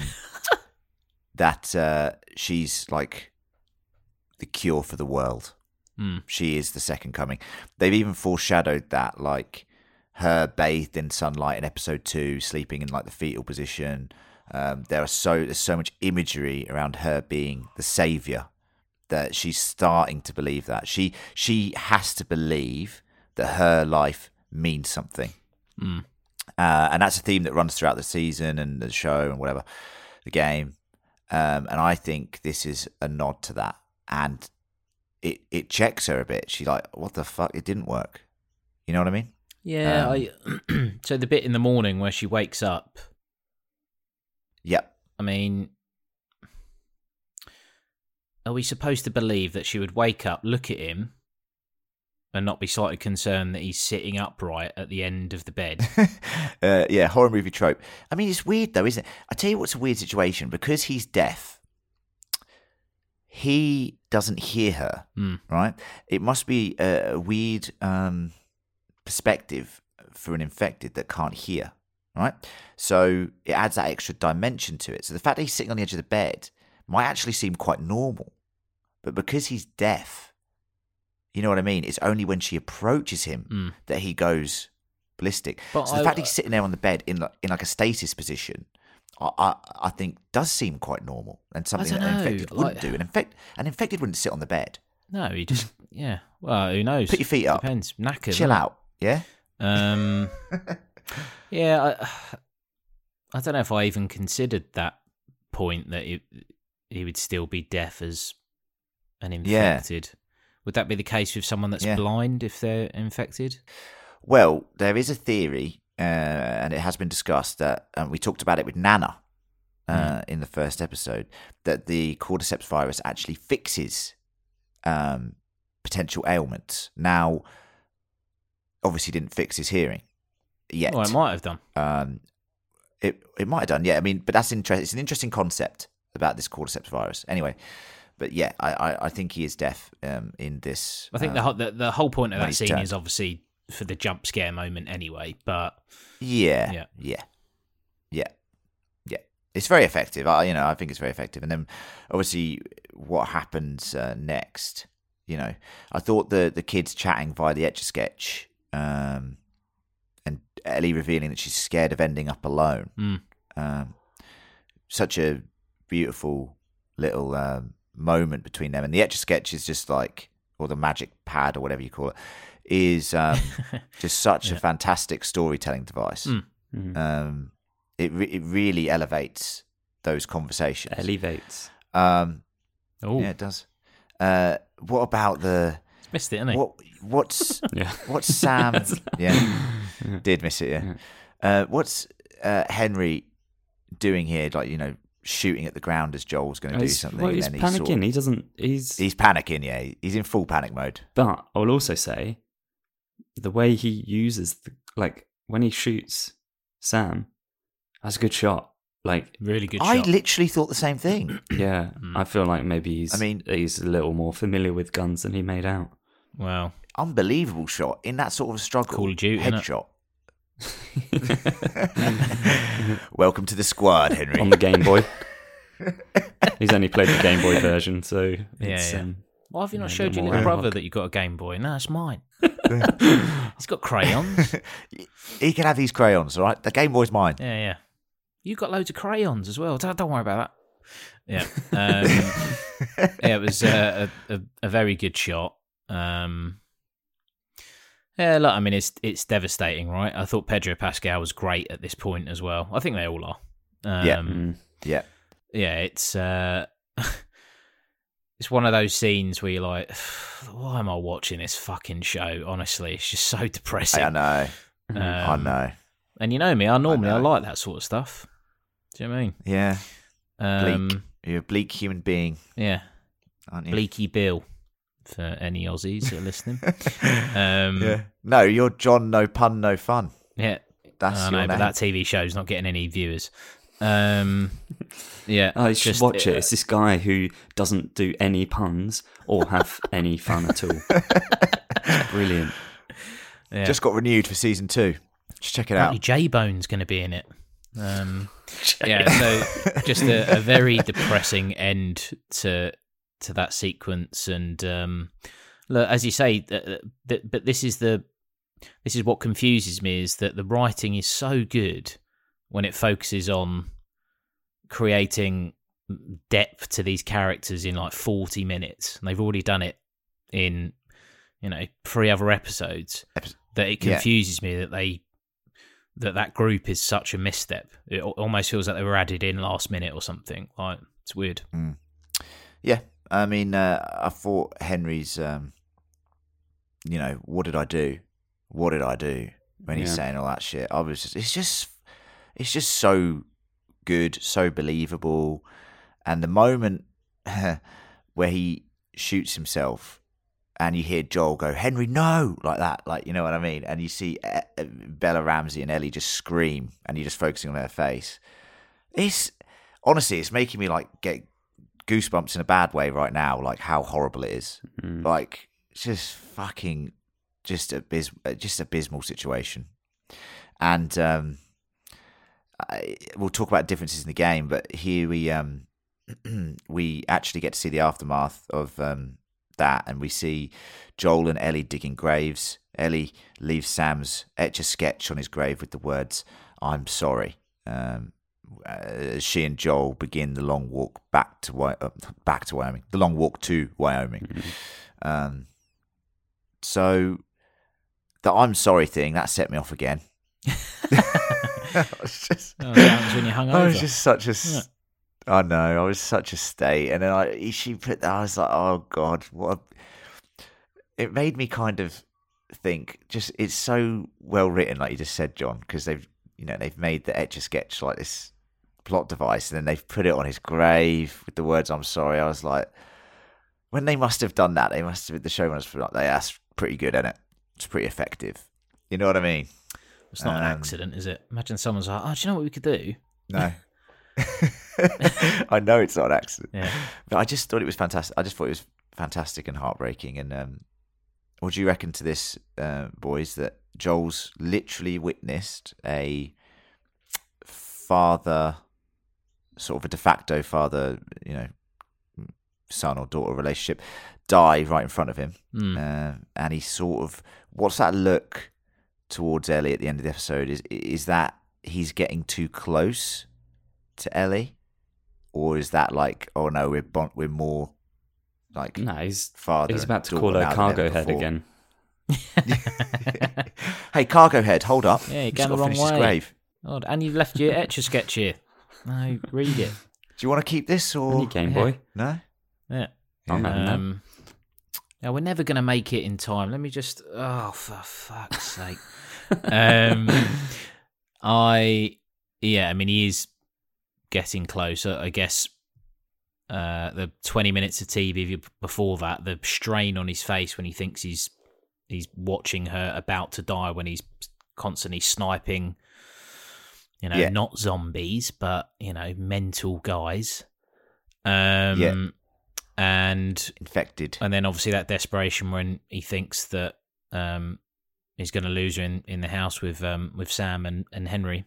S1: that uh, she's like the cure for the world.
S2: Mm.
S1: She is the second coming. They've even foreshadowed that, like her bathed in sunlight in episode two, sleeping in like the fetal position. Um, there are so there's so much imagery around her being the savior that she's starting to believe that she she has to believe that her life means something,
S2: Mm.
S1: uh, and that's a theme that runs throughout the season and the show and whatever, the game. Um, and I think this is a nod to that, and it it checks her a bit. She's like, "What the fuck? It didn't work." You know what I mean?
S2: Yeah.
S1: Um,
S2: I, so the bit in the morning where she wakes up,
S1: Yep.
S2: I mean, are we supposed to believe that she would wake up, look at him, and not be slightly concerned that he's sitting upright at the end of the bed?
S1: uh, yeah, horror movie trope. I mean, it's weird though, isn't it? I tell you what's a weird situation, because he's deaf. He doesn't hear her,
S2: Mm.
S1: right? It must be a, a weird um, perspective for an infected that can't hear, right? So it adds that extra dimension to it. So the fact that he's sitting on the edge of the bed might actually seem quite normal, but because he's deaf, you know what I mean? It's only when she approaches him
S2: Mm.
S1: that he goes ballistic.
S2: But
S1: so the
S2: I-
S1: fact he's sitting there on the bed in like, in like a stasis position, I, I I think does seem quite normal and something
S2: don't
S1: that an
S2: know,
S1: infected wouldn't
S2: like-
S1: do. An infect an infected wouldn't sit on the bed.
S2: No, he just, yeah. Well, who knows?
S1: Put your feet up.
S2: Depends. Knackered.
S1: Chill
S2: isn't it?
S1: out. Yeah.
S2: Um, yeah, I, I don't know if I even considered that point that it, he would still be deaf as an infected. Would that be the case with someone that's
S1: Yeah.
S2: blind if they're infected?
S1: Well, there is a theory, uh, and it has been discussed that um, we talked about it with Nana uh, in the first episode, that the cordyceps virus actually fixes um, potential ailments. Now, obviously, didn't fix his hearing yet.
S2: Well, it might have done.
S1: Um, it it might have done, yeah. I mean, but that's interesting. It's an interesting concept about this cordyceps virus. Anyway, but yeah, I, I, I think he is deaf um, in this.
S2: I think
S1: um,
S2: the, whole, the the whole point of
S1: when
S2: that
S1: he's
S2: scene
S1: turned.
S2: is obviously for the jump scare moment anyway, but
S1: Yeah,
S2: Yeah.
S1: yeah, yeah, yeah. It's very effective. I, you know, I think it's very effective. And then, obviously, what happens uh, next? You know, I thought the the kids chatting via the Etch a Sketch, um, and Ellie revealing that she's scared of ending up alone.
S2: Mm.
S1: Um, such a beautiful little um, moment between them. And the Etch a Sketch is just like, or the magic pad or whatever you call it, is um, just such
S2: Yeah.
S1: a fantastic storytelling device.
S2: Mm.
S3: Mhm.
S1: Um, it re- it really elevates those conversations.
S3: Elevates.
S1: Um,
S2: Oh,
S1: yeah, it does. Uh, what about the
S2: missed it, hasn't he?
S1: what? What's
S3: Yeah.
S1: what's Sam? yeah, did miss it. Yeah.
S3: Yeah.
S1: Uh, what's uh, Henry doing here? Like you know, shooting at the ground as Joel's going to do
S3: He's,
S1: something.
S3: well,
S1: and
S3: he's
S1: then
S3: panicking.
S1: Sort of,
S3: He doesn't. He's.
S1: he's panicking. Yeah, he's in full panic mode.
S3: But I will also say, the way he uses, the, like when he shoots Sam, that's a good shot. Like,
S2: Really good
S1: I
S2: shot.
S1: literally thought the same thing.
S3: yeah, I feel like maybe he's.
S1: I mean-
S3: he's a little more familiar with guns than he made out.
S2: Wow.
S1: Unbelievable shot in that sort of struggle.
S2: Call of Duty, innit?
S1: headshot. Welcome to the squad, Henry.
S3: On the Game Boy. He's only played the Game Boy version, so
S2: Yeah,
S3: it's,
S2: yeah.
S3: Um,
S2: Why have you not
S3: yeah,
S2: showed
S3: no
S2: your
S3: more
S2: little brother
S3: analog.
S2: that you got a Game Boy? No, it's mine. He's got crayons.
S1: He can have these crayons, all right? The Game Boy's mine.
S2: Yeah, yeah. You got loads of crayons as well. Don't, don't worry about that. Yeah. Um, yeah, it was uh, a, a a very good shot. Um, yeah, look, I mean, it's it's devastating, right? I thought Pedro Pascal was great at this point as well. I think they all are. Um,
S1: Yeah.
S3: mm,
S1: Yeah.
S2: yeah, it's uh, it's one of those scenes where you're like, why am I watching this fucking show? Honestly, it's just so depressing.
S1: I know.
S2: Um,
S1: I know.
S2: And you know me, I normally I,
S1: know.
S2: like that sort of stuff. Do you know what I mean?
S1: Yeah.
S2: Um,
S1: Bleak. You're a bleak human being,
S2: Yeah,
S1: aren't you?
S2: Bleaky Bill for any Aussies that are listening. um,
S1: Yeah. No, you're John. No pun, no fun.
S2: yeah.
S1: That's
S2: I
S1: your
S2: know,
S1: name.
S2: but that T V show's not getting any viewers. Um, yeah,
S3: Oh, you should
S2: just,
S3: watch it.
S2: uh,
S3: It's this guy who doesn't do any puns or have any fun at all. It's brilliant.
S2: yeah.
S1: Just got renewed for season two. Just check it
S2: Apparently
S1: out.
S2: J Bone's going to be in it. Um, yeah, so just a, a very depressing end to to that sequence, and um, look, as you say, th- th- but this is the this is what confuses me is that the writing is so good when it focuses on creating depth to these characters in like forty minutes, and they've already done it in you know three other episodes.
S1: Epi-
S2: That it
S1: yeah.
S2: confuses me that they that that group is such a misstep. It al- almost feels like they were added in last minute or something. Like it's weird.
S1: Yeah. I mean, uh, I thought Henry's, um, you know, what did I do? What did I do? When he's
S3: Yeah.
S1: saying all that shit. I was just, it's just, it's just so good, so believable. And the moment where he shoots himself and you hear Joel go, Henry, no, like that, like, you know what I mean? And you see uh, Bella Ramsey and Ellie just scream and you're just focusing on her face. It's, honestly, it's making me like get goosebumps in a bad way right now, like how horrible it is.
S3: Mm.
S1: Like, it's just fucking, just abys- just abysmal situation. And um, I, we'll talk about differences in the game, but here we um, we actually get to see the aftermath of um, that, and we see Joel and Ellie digging graves. Ellie leaves Sam's Etch-a-Sketch on his grave with the words, I'm sorry. Um, as she and Joel begin the long walk back to Wy- uh, back to Wyoming, the long walk to Wyoming.
S3: Mm-hmm.
S1: Um, so the I'm sorry thing, that set me off again. I was just,
S2: Oh, that was when you hung
S1: I was
S2: over.
S1: just such a,
S2: Yeah.
S1: s- I know, I was such a state, and then I she put that, I was like, oh god, what? A, it made me kind of think, just it's so well written, like you just said, John, because they've you know they've made the Etch-a-Sketch like this plot device, and then they've put it on his grave with the words I'm sorry. I was like, when they must have done that, they must have the show must have like, that's pretty good, isn't it? It's pretty effective. You know what I mean?
S2: It's not an
S1: um,
S2: accident, is it? Imagine someone's like, oh, do you know what we could do?
S1: No. I know it's not an accident.
S2: Yeah.
S1: But I just thought it was fantastic. I just thought it was fantastic and heartbreaking. And um, what do you reckon to this, uh, boys, that Joel's literally witnessed a father, sort of a de facto father, you know, son or daughter relationship, die right in front of him.
S2: Mm.
S1: Uh, and he sort of, what's that look towards Ellie at the end of the episode? Is is that he's getting too close to Ellie? Or is that like, oh no, we're bon- we're more like
S3: No, he's
S1: father
S3: he's
S1: and
S3: about to
S1: daughter
S3: call her
S1: now than
S3: cargo
S1: ever
S3: head
S1: before?
S3: again.
S1: Hey, cargo head, hold up.
S2: Yeah, you're
S1: You've
S2: going
S1: got
S2: the
S1: to
S2: wrong
S1: finish this
S2: way.
S1: grave.
S2: God, and you've left your Etch-a-Sketch here. No, read it.
S1: you want to keep this or
S3: On your Game Boy.
S1: no?
S2: Yeah.
S3: I'm having that.
S2: Um, now we're never going to make it in time. Let me just. Oh, for fuck's sake. um, I. Yeah, I mean, he is getting closer. I guess uh, the twenty minutes of T V before that, the strain on his face when he thinks he's he's watching her about to die, when he's constantly sniping, you know,
S1: Yeah.
S2: not zombies, but, you know, mental guys. Um,
S1: Yeah.
S2: And
S1: Infected.
S2: and then obviously that desperation when he thinks that um, he's going to lose her in, in the house with um, with Sam and, and Henry.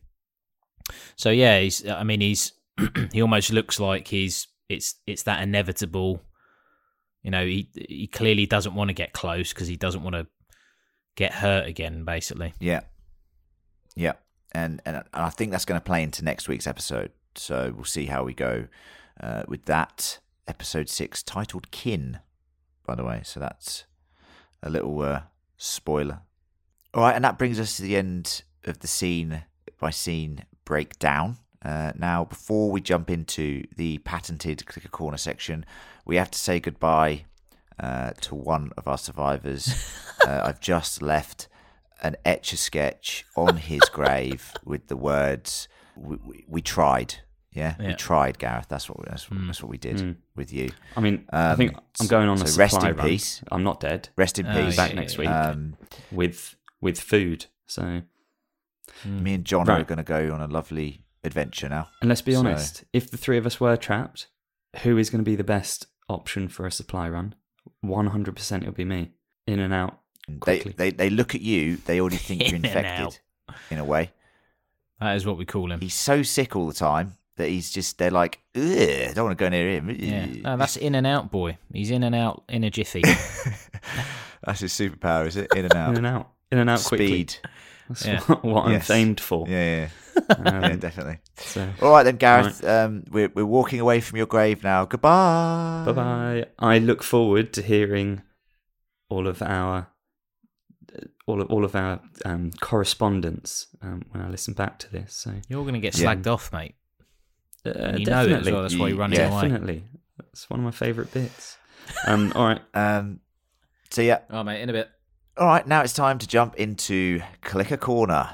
S2: So yeah, he's. I mean, he's. he almost looks like he's. It's it's that inevitable. You know, he he clearly doesn't want to get close because he doesn't want to get hurt again. Basically,
S1: Yeah. Yeah. And, and I think that's going to play into next week's episode. So we'll see how we go uh, with that. Episode six, titled Kin, by the way. So that's a little uh, spoiler. All right, and that brings us to the end of the scene by scene breakdown. Uh, now, before we jump into the patented Clicker Corner section, we have to say goodbye uh, to one of our survivors. uh, I've just left an Etch-a-Sketch on his grave with the words, we, we, we tried. Yeah?
S2: Yeah.
S1: we tried, Gareth. That's what that's,
S2: Mm.
S1: that's what we did
S3: Mm.
S1: with you.
S3: I mean, I
S1: Um,
S3: think I'm going on a
S1: so rest
S3: supply
S1: in
S3: run.
S1: peace.
S3: I'm not dead.
S1: Rest in
S2: Oh,
S1: peace.
S3: Back
S2: yeah,
S3: next
S2: yeah,
S3: week
S1: Um,
S3: with with food. So,
S1: me and John
S3: Right.
S1: are going to go on a lovely adventure now.
S3: and let's be
S1: So-
S3: honest, if the three of us were trapped, who is going to be the best option for a supply run? one hundred percent it'll be me. In and out
S1: They,
S3: quickly.
S1: they they look at you. They already think you're
S2: In and
S1: infected. In a way,
S2: that is what we call him.
S1: he's so sick all the time that he's just. They're like, ugh, I don't want to go near him.
S2: Yeah, no, that's in and out boy. He's in and out in a jiffy.
S1: That's his superpower, is it? In and out.
S3: in and out. In and out quickly.
S1: Speed.
S3: That's
S2: Yeah.
S3: what, what I'm
S1: Yes.
S3: famed for.
S1: Yeah, yeah,
S3: Um,
S1: yeah, definitely.
S3: So,
S1: All right then, Gareth. Um, we're we're walking away from your grave now. Goodbye.
S3: bye bye. I look forward to hearing all of our all of all of our um, correspondence um, when I listen back to this. So
S2: You're going to get
S1: Yeah.
S2: slagged off, mate.
S3: uh,
S2: And you know it as
S3: definitely,
S2: well. That's why you're running
S1: Yeah.
S2: away.
S3: definitely, that's one of my favourite bits. Um, all right,
S1: Um. So yeah.
S2: Oh, mate, in a bit.
S1: All right. Now it's time to jump into Clicker Corner.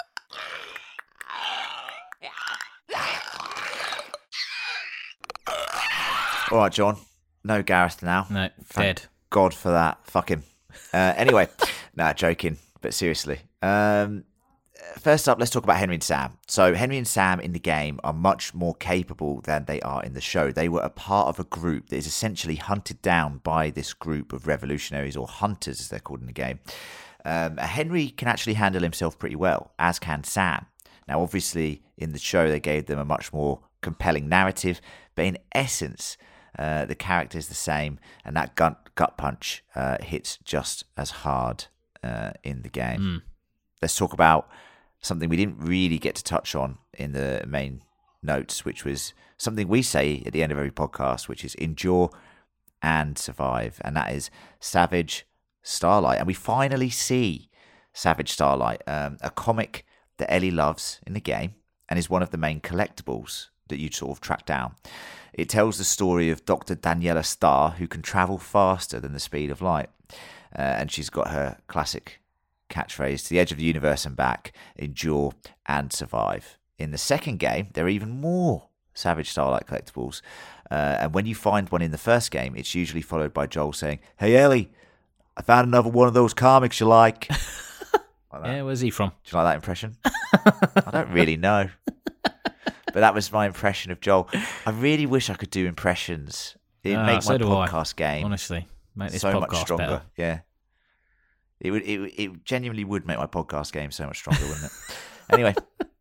S1: All right, John. No Gareth now.
S2: No,
S1: Thank
S2: dead.
S1: God for that. Fuck him. Uh, anyway, nah, joking, but seriously. Um, first up, let's talk about Henry and Sam. So Henry and Sam in the game are much more capable than they are in the show. They were a part of a group that is essentially hunted down by this group of revolutionaries, or hunters as they're called in the game. Um, Henry can actually handle himself pretty well, as can Sam. Now, obviously, in the show, they gave them a much more compelling narrative, but in essence, uh, the character is the same, and that gut, gut punch uh, hits just as hard uh, in the game.
S2: Mm.
S1: Let's talk about something we didn't really get to touch on in the main notes, which was something we say at the end of every podcast, which is endure and survive, and that is Savage Starlight. And we finally see Savage Starlight, um, a comic that Ellie loves in the game and is one of the main collectibles that you sort of track down. It tells the story of Doctor Daniela Starr, who can travel faster than the speed of light. Uh, and she's got her classic catchphrase, to the edge of the universe and back, endure and survive. In the second game, there are even more Savage Starlight collectibles. Uh, and when you find one in the first game, it's usually followed by Joel saying, "Hey, Ellie, I found another one of those comics you like." Like that.
S2: Yeah, where's he from?
S1: Do you like that impression? I don't really know. But that was my impression of Joel. I really wish I could do impressions. It'd
S2: Ah,
S1: make
S2: so
S1: my
S2: do I,
S1: podcast game
S2: Honestly, make this
S1: so
S2: podcast
S1: much stronger.
S2: better.
S1: Yeah. It would it, it genuinely would make my podcast game so much stronger, wouldn't it? Anyway.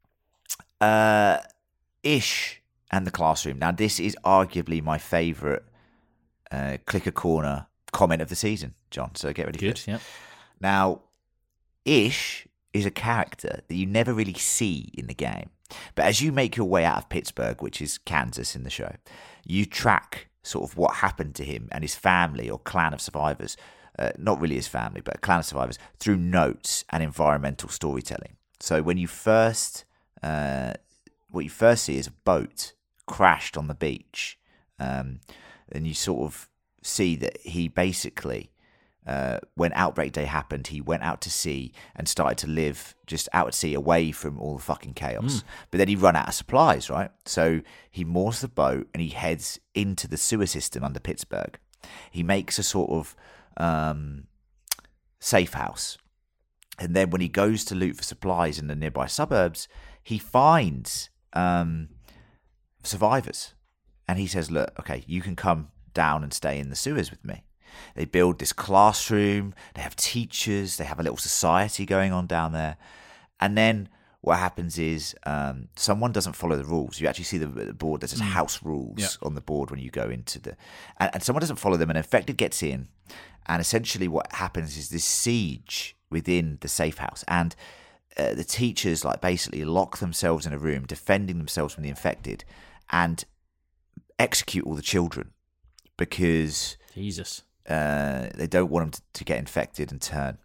S1: Uh Ish and the Classroom. Now this is arguably my favourite uh, Clicker Corner comment of the season, John. So get ready for
S2: Good,
S1: this.
S2: yeah.
S1: Now, Ish is a character that you never really see in the game. But as you make your way out of Pittsburgh, which is Kansas in the show, you track sort of what happened to him and his family or clan of survivors, uh, not really his family, but a clan of survivors, through notes and environmental storytelling. So when you first, uh, what you first see is a boat crashed on the beach. Um, and you sort of see that he basically, uh, when Outbreak Day happened, he went out to sea and started to live just out at sea, away from all the fucking chaos. Mm. But then he run out of supplies, right? So he moors the boat and he heads into the sewer system under Pittsburgh. He makes a sort of um, safe house. And then when he goes to loot for supplies in the nearby suburbs, he finds um, survivors. And he says, look, okay, you can come down and stay in the sewers with me. They build this classroom. They have teachers. They have a little society going on down there. And then what happens is um, someone doesn't follow the rules. You actually see the, the board that says house rules yeah. on the board when you go into the... And, and someone doesn't follow them. An infected gets in. And essentially what happens is this siege within the safe house. And uh, the teachers like basically lock themselves in a room, defending themselves from the infected, and execute all the children because
S2: Jesus,
S1: uh, they don't want them to, to get infected and turn.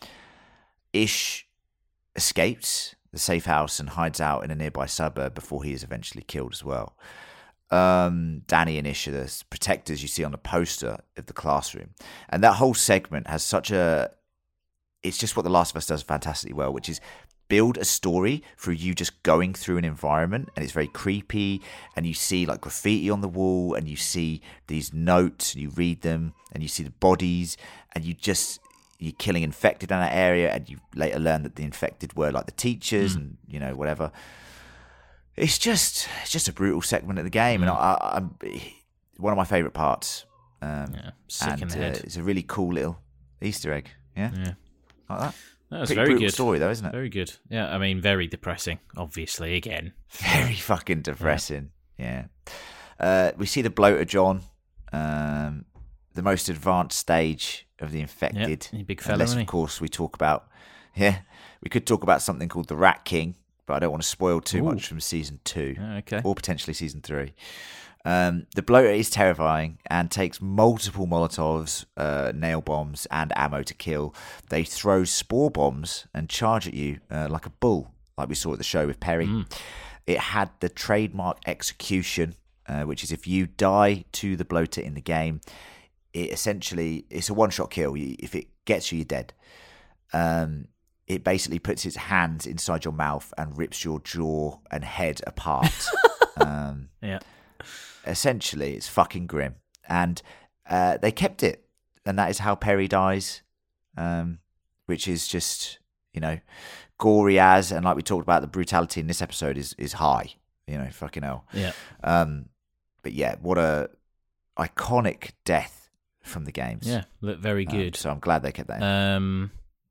S1: Ish escapes the safe house and hides out in a nearby suburb before he is eventually killed as well. Um, Danny and Ish are the protectors you see on the poster of the classroom, and that whole segment has such a... It's just what The Last of Us does fantastically well, which is build a story through you just going through an environment, and it's very creepy, and you see like graffiti on the wall, and you see these notes, and you read them, and you see the bodies, and you just you're killing infected in that area, and you later learn that the infected were like the teachers, mm. and you know whatever. It's just it's just a brutal segment of the game, mm. and I, I, I'm one of my favourite parts. Um,
S2: yeah, sick
S1: and
S2: in the
S1: uh,
S2: head.
S1: It's a really cool little Easter egg. Yeah,
S2: yeah,
S1: like that.
S2: That was
S1: Pretty
S2: very
S1: brutal
S2: good
S1: story, though, isn't it?
S2: Very good. Yeah, I mean, very depressing. Obviously, again,
S1: very fucking depressing. Yeah. yeah. Uh, we see the bloater John, um, the most advanced stage of the infected.
S2: Yep, big fella,
S1: Unless,
S2: isn't he?
S1: Of course, we talk about. Yeah, we could talk about something called the Rat King, but I don't want to spoil too
S2: Ooh.
S1: much from season two,
S2: okay,
S1: or potentially season three. Um, the bloater is terrifying and takes multiple Molotovs, uh, nail bombs, and ammo to kill. They throw spore bombs and charge at you uh, like a bull, like we saw at the show with Perry.
S2: Mm.
S1: It had the trademark execution, uh, which is if you die to the bloater in the game, it essentially it's a one-shot kill. If it gets you, you're dead. Um, it basically puts its hands inside your mouth and rips your jaw and head apart. um,
S2: yeah.
S1: Essentially, it's fucking grim. And uh, they kept it. And that is how Perry dies, um, which is just, you know, gory as, and like we talked about, the brutality in this episode is, is high. You know, fucking hell.
S2: Yeah.
S1: Um, but yeah, what a iconic death from the games.
S2: Yeah, look very good.
S1: Um, so I'm glad they kept that in.
S2: Um,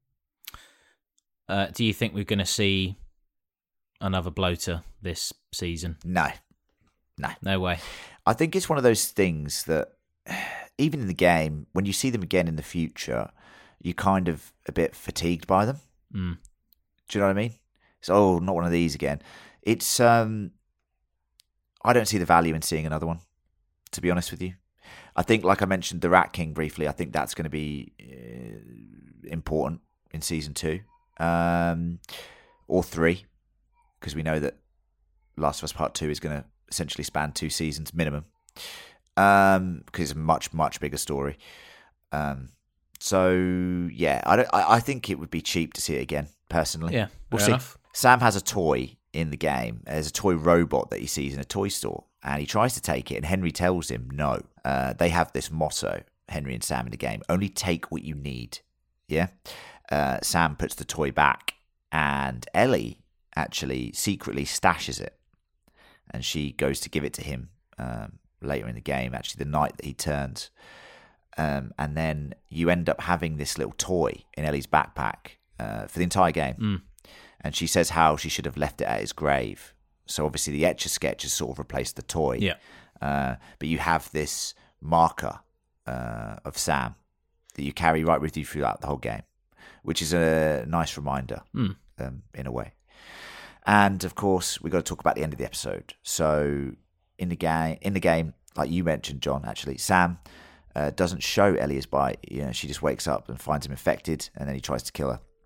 S2: uh, do you think we're going to see another bloater this season?
S1: No. No.
S2: No way.
S1: I think it's one of those things that even in the game, when you see them again in the future, you're kind of a bit fatigued by them.
S2: Mm.
S1: Do you know what I mean? It's, oh, not one of these again. It's, um, I don't see the value in seeing another one, to be honest with you. I think, like I mentioned, the Rat King briefly, I think that's going to be uh, important in season two. Um, or three, because we know that Last of Us Part two is going to essentially span two seasons minimum, um, because it's a much much bigger story. Um, so yeah, I don't. I, I think it would be cheap to see it again. Personally,
S2: yeah,
S1: we'll
S2: fair
S1: see.
S2: enough.
S1: Sam has a toy in the game. There's a toy robot that he sees in a toy store, and he tries to take it, and Henry tells him no. Uh, they have this motto, Henry and Sam, in the game: only take what you need. Yeah. Uh, Sam puts the toy back, and Ellie actually secretly stashes it. And she goes to give it to him um, later in the game, actually the night that he turns. Um, and then you end up having this little toy in Ellie's backpack uh, for the entire game.
S2: Mm.
S1: And she says how she should have left it at his grave. So obviously the Etch-a-Sketch has sort of replaced the toy.
S2: Yeah.
S1: Uh, but you have this marker uh, of Sam that you carry right with you throughout the whole game, which is a nice reminder
S2: mm.
S1: um, in a way. And of course, we got to talk about the end of the episode. So in the game, in the game, like you mentioned, John, actually, Sam uh, doesn't show Ellie his bite. You know, she just wakes up and finds him infected, and then he tries to kill her.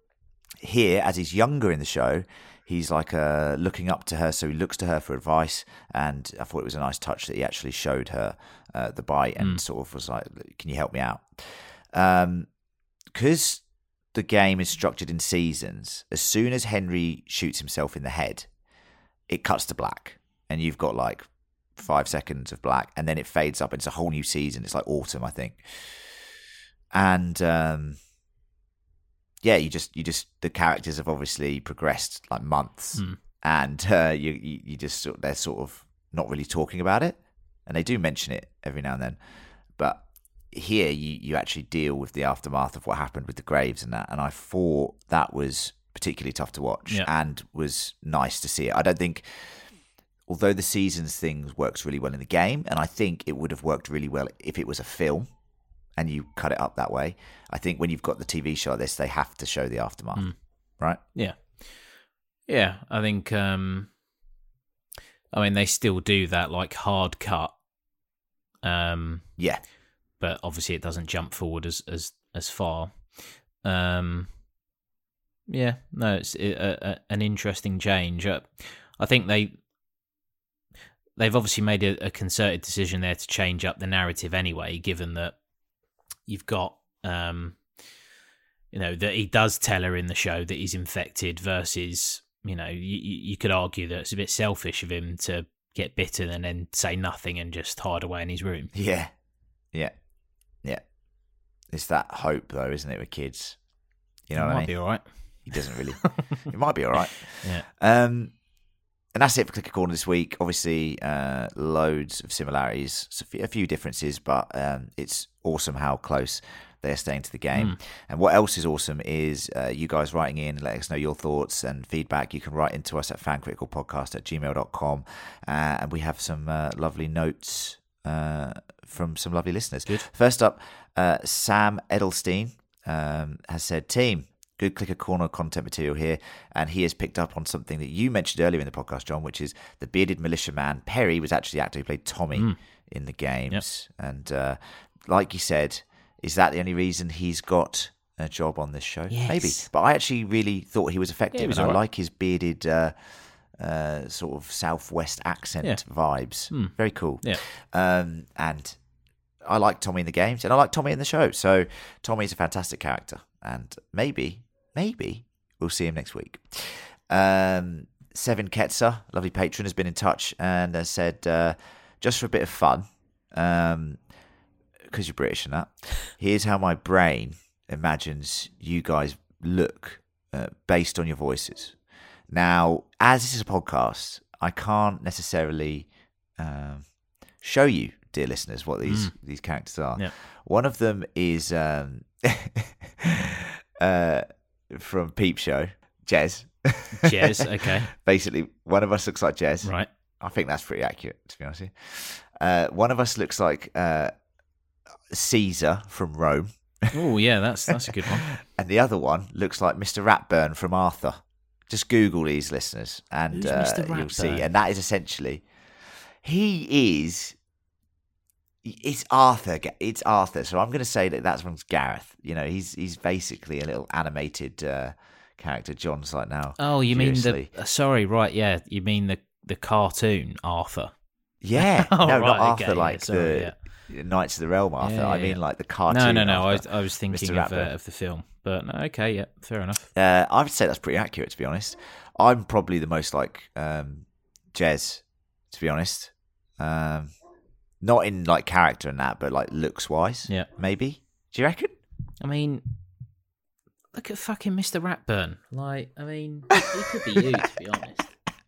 S1: here, as he's younger in the show, he's like uh, looking up to her, so he looks to her for advice. And I thought it was a nice touch that he actually showed her uh, the bite and mm. sort of was like, "Can you help me out?" Um, because the game is structured in seasons. As soon as Henry shoots himself in the head, it cuts to black, and you've got like five seconds of black, and then it fades up. It's a whole new season. It's like autumn, I think. And um, yeah, you just you just the characters have obviously progressed like months, mm. and uh, you, you you just they're sort of not really talking about it, and they do mention it every now and then, but here you you actually deal with the aftermath of what happened with the graves and that, and I thought that was particularly tough to watch yeah. and was nice to see it. I don't think, although the seasons thing works really well in the game, and I think it would have worked really well if it was a film and you cut it up that way. I think when you've got the T V show like this, they have to show the aftermath, mm. right?
S2: Yeah. Yeah, I think, um, I mean, they still do that, like, hard cut. Um,
S1: yeah.
S2: But obviously it doesn't jump forward as, as, as far. Um, yeah, no, it's a, a, an interesting change. Uh, I think they... They've obviously made a, a concerted decision there to change up the narrative anyway, given that you've got, um, you know, that he does tell her in the show that he's infected versus, you know, you, you could argue that it's a bit selfish of him to get bitten and then say nothing and just hide away in his room.
S1: Yeah, yeah, yeah. It's that hope, though, isn't it, with kids? You know
S2: it
S1: what I mean?
S2: Might be all right.
S1: He doesn't really. It might be all right.
S2: Yeah.
S1: Um, And that's it for Clicker Corner this week. Obviously, uh, loads of similarities, a few differences, but um, it's awesome how close they're staying to the game. Mm. And what else is awesome is uh, you guys writing in and letting us know your thoughts and feedback. You can write into us at fancriticalpodcast at gmail dot com. Uh, and we have some uh, lovely notes uh, from some lovely listeners.
S2: Good.
S1: First up, uh, Sam Edelstein um, has said, "Team, good Clicker Corner content material here," and he has picked up on something that you mentioned earlier in the podcast, John, which is the bearded militiaman Perry was actually the actor who played Tommy mm. in the games. Yep. And uh, like you said, is that the only reason he's got a job on this show?
S2: Yes.
S1: Maybe. But I actually really thought he was effective, yeah, he was and I
S2: right.
S1: like his bearded uh, uh, sort of Southwest accent
S2: yeah.
S1: vibes.
S2: Mm.
S1: Very cool.
S2: Yeah.
S1: Um, and I like Tommy in the games, and I like Tommy in the show. So Tommy's a fantastic character, and maybe... Maybe we'll see him next week. Um, Sevin Ketzer, lovely patron, has been in touch and has said, uh, just for a bit of fun, um, because you're British and that, here's how my brain imagines you guys look uh, based on your voices. Now, as this is a podcast, I can't necessarily um, show you, dear listeners, what these, mm. these characters are.
S2: Yeah.
S1: One of them is... Um, uh, from Peep Show, Jez.
S2: Jez, okay.
S1: Basically, one of us looks like Jez.
S2: Right.
S1: I think that's pretty accurate, to be honest with you. Uh, one of us looks like uh, Caesar from Rome.
S2: Oh, yeah, that's that's a good one.
S1: And the other one looks like Mister Ratburn from Arthur. Just Google these, listeners, and uh, you'll see. And that is essentially... He is... It's Arthur. It's Arthur. So I'm going to say that that's from Gareth. You know, he's he's basically a little animated uh, character. John's like now.
S2: Oh, you
S1: furiously.
S2: mean the? Uh, sorry, right? Yeah, you mean the the cartoon Arthur?
S1: Yeah,
S2: oh,
S1: no,
S2: right,
S1: not Arthur
S2: okay,
S1: like
S2: yeah, sorry,
S1: the
S2: yeah.
S1: Knights of the Realm Arthur.
S2: Yeah,
S1: I
S2: yeah,
S1: mean
S2: yeah.
S1: like the cartoon.
S2: No, no, no. I
S1: Arthur,
S2: was I was thinking of, uh, of the film, but no, okay, yeah, fair enough.
S1: Uh, I would say that's pretty accurate, to be honest. I'm probably the most like um, Jez, to be honest. Um, Not in like character and that, but like looks wise.
S2: Yeah.
S1: Maybe. Do you reckon?
S2: I mean, look at fucking Mister Ratburn. Like, I mean, he could be you, to be honest.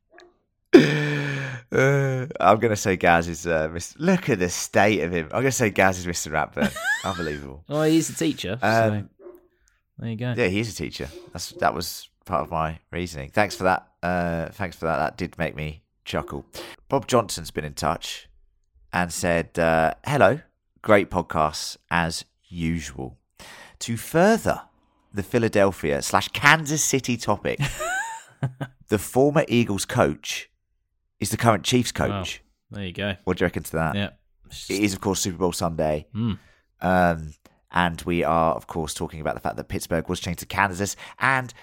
S1: Uh, I'm going to say Gaz is uh, Mister Look at the state of him. I'm going to say Gaz is Mister Ratburn. Unbelievable.
S2: Well, he's a teacher.
S1: Um,
S2: so there you go.
S1: Yeah, he is a teacher. That's That was part of my reasoning. Thanks for that. Uh, thanks for that. That did make me chuckle. Bob Johnson's been in touch and said, uh, hello, great podcasts as usual. To further the Philadelphia slash Kansas City topic, the former Eagles coach is the current Chiefs coach.
S2: Wow. There you go.
S1: What do you reckon to that?
S2: Yeah.
S1: It is, of course, Super Bowl Sunday.
S2: Mm.
S1: Um, and we are, of course, talking about the fact that Pittsburgh was changed to Kansas. And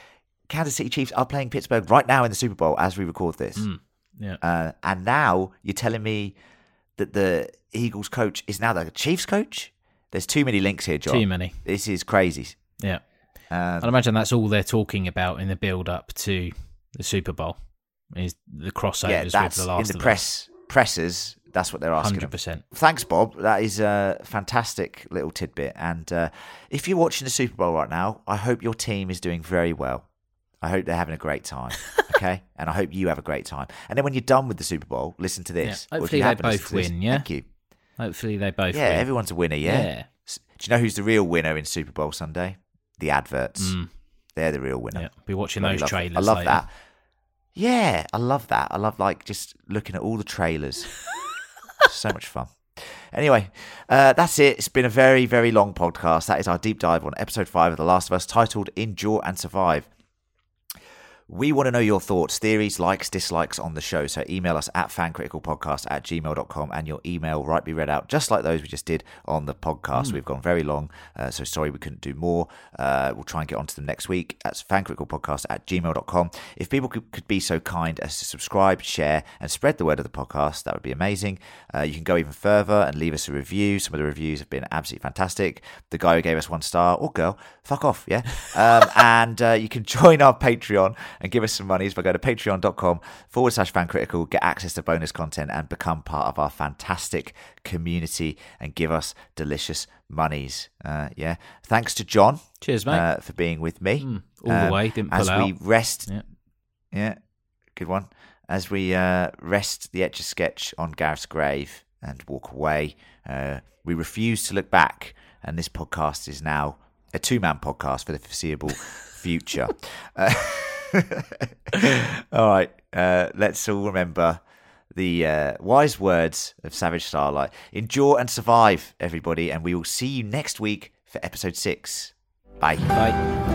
S1: Kansas City Chiefs are playing Pittsburgh right now in the Super Bowl as we record this.
S2: Mm, yeah.
S1: Uh, and now you're telling me that the Eagles coach is now the Chiefs coach? There's too many links here, John.
S2: Too many.
S1: This is crazy.
S2: Yeah.
S1: Um,
S2: I'd imagine that's all they're talking about in the build-up to the Super Bowl, is the crossovers
S1: yeah, that's
S2: with the Last
S1: in the
S2: of
S1: press pressers. That's what they're
S2: Us.
S1: asking.
S2: one hundred percent.
S1: Thanks, Bob. That is a fantastic little tidbit. And uh, if you're watching the Super Bowl right now, I hope your team is doing very well. I hope they're having a great time. Okay, and I hope you have a great time. And then when you're done with the Super Bowl, listen to this.
S2: Yeah.
S1: Or if
S2: Hopefully
S1: you
S2: they
S1: haven't listened
S2: both
S1: to this,
S2: win. Yeah.
S1: Thank you.
S2: Hopefully they both
S1: Yeah,
S2: win.
S1: everyone's a winner. Yeah.
S2: Yeah.
S1: Do you know who's the real winner in Super Bowl Sunday? The adverts.
S2: Mm.
S1: They're the real winner.
S2: Yeah. Be watching
S1: Bloody
S2: those
S1: love-
S2: trailers.
S1: I love
S2: later.
S1: that. Yeah, I love that. I love like just looking at all the trailers. So much fun. Anyway, uh, that's it. It's been a very, very long podcast. That is our deep dive on episode five of The Last of Us, titled Endure and Survive. We want to know your thoughts, theories, likes, dislikes on the show. So email us at fancriticalpodcast at gmail dot com, and your email might be read out just like those we just did on the podcast. Mm. We've gone very long, uh, so sorry we couldn't do more. Uh, we'll try and get onto them next week. That's fancriticalpodcast at gmail dot com. If people could, could be so kind as to subscribe, share, and spread the word of the podcast, that would be amazing. Uh, you can go even further and leave us a review. Some of the reviews have been absolutely fantastic. The guy who gave us one star, or girl, fuck off, yeah? Um, and uh, you can join our Patreon and give us some money if I go to patreon.com forward slash fancritical, get access to bonus content and become part of our fantastic community and give us delicious monies. Uh, yeah. Thanks to John.
S2: Cheers, mate.
S1: Uh, for being with me.
S2: Mm, all
S1: um,
S2: the way, didn't pull
S1: as
S2: out.
S1: we rest.
S2: Yeah.
S1: yeah. Good one. As we uh, rest the Etch a Sketch on Gareth's grave and walk away, uh, we refuse to look back. And this podcast is now a two-man podcast for the foreseeable future. Uh, all right, uh, let's all remember the uh, wise words of Savage Starlight. Endure and survive, everybody, and we will see you next week for episode six. Bye.
S2: Bye.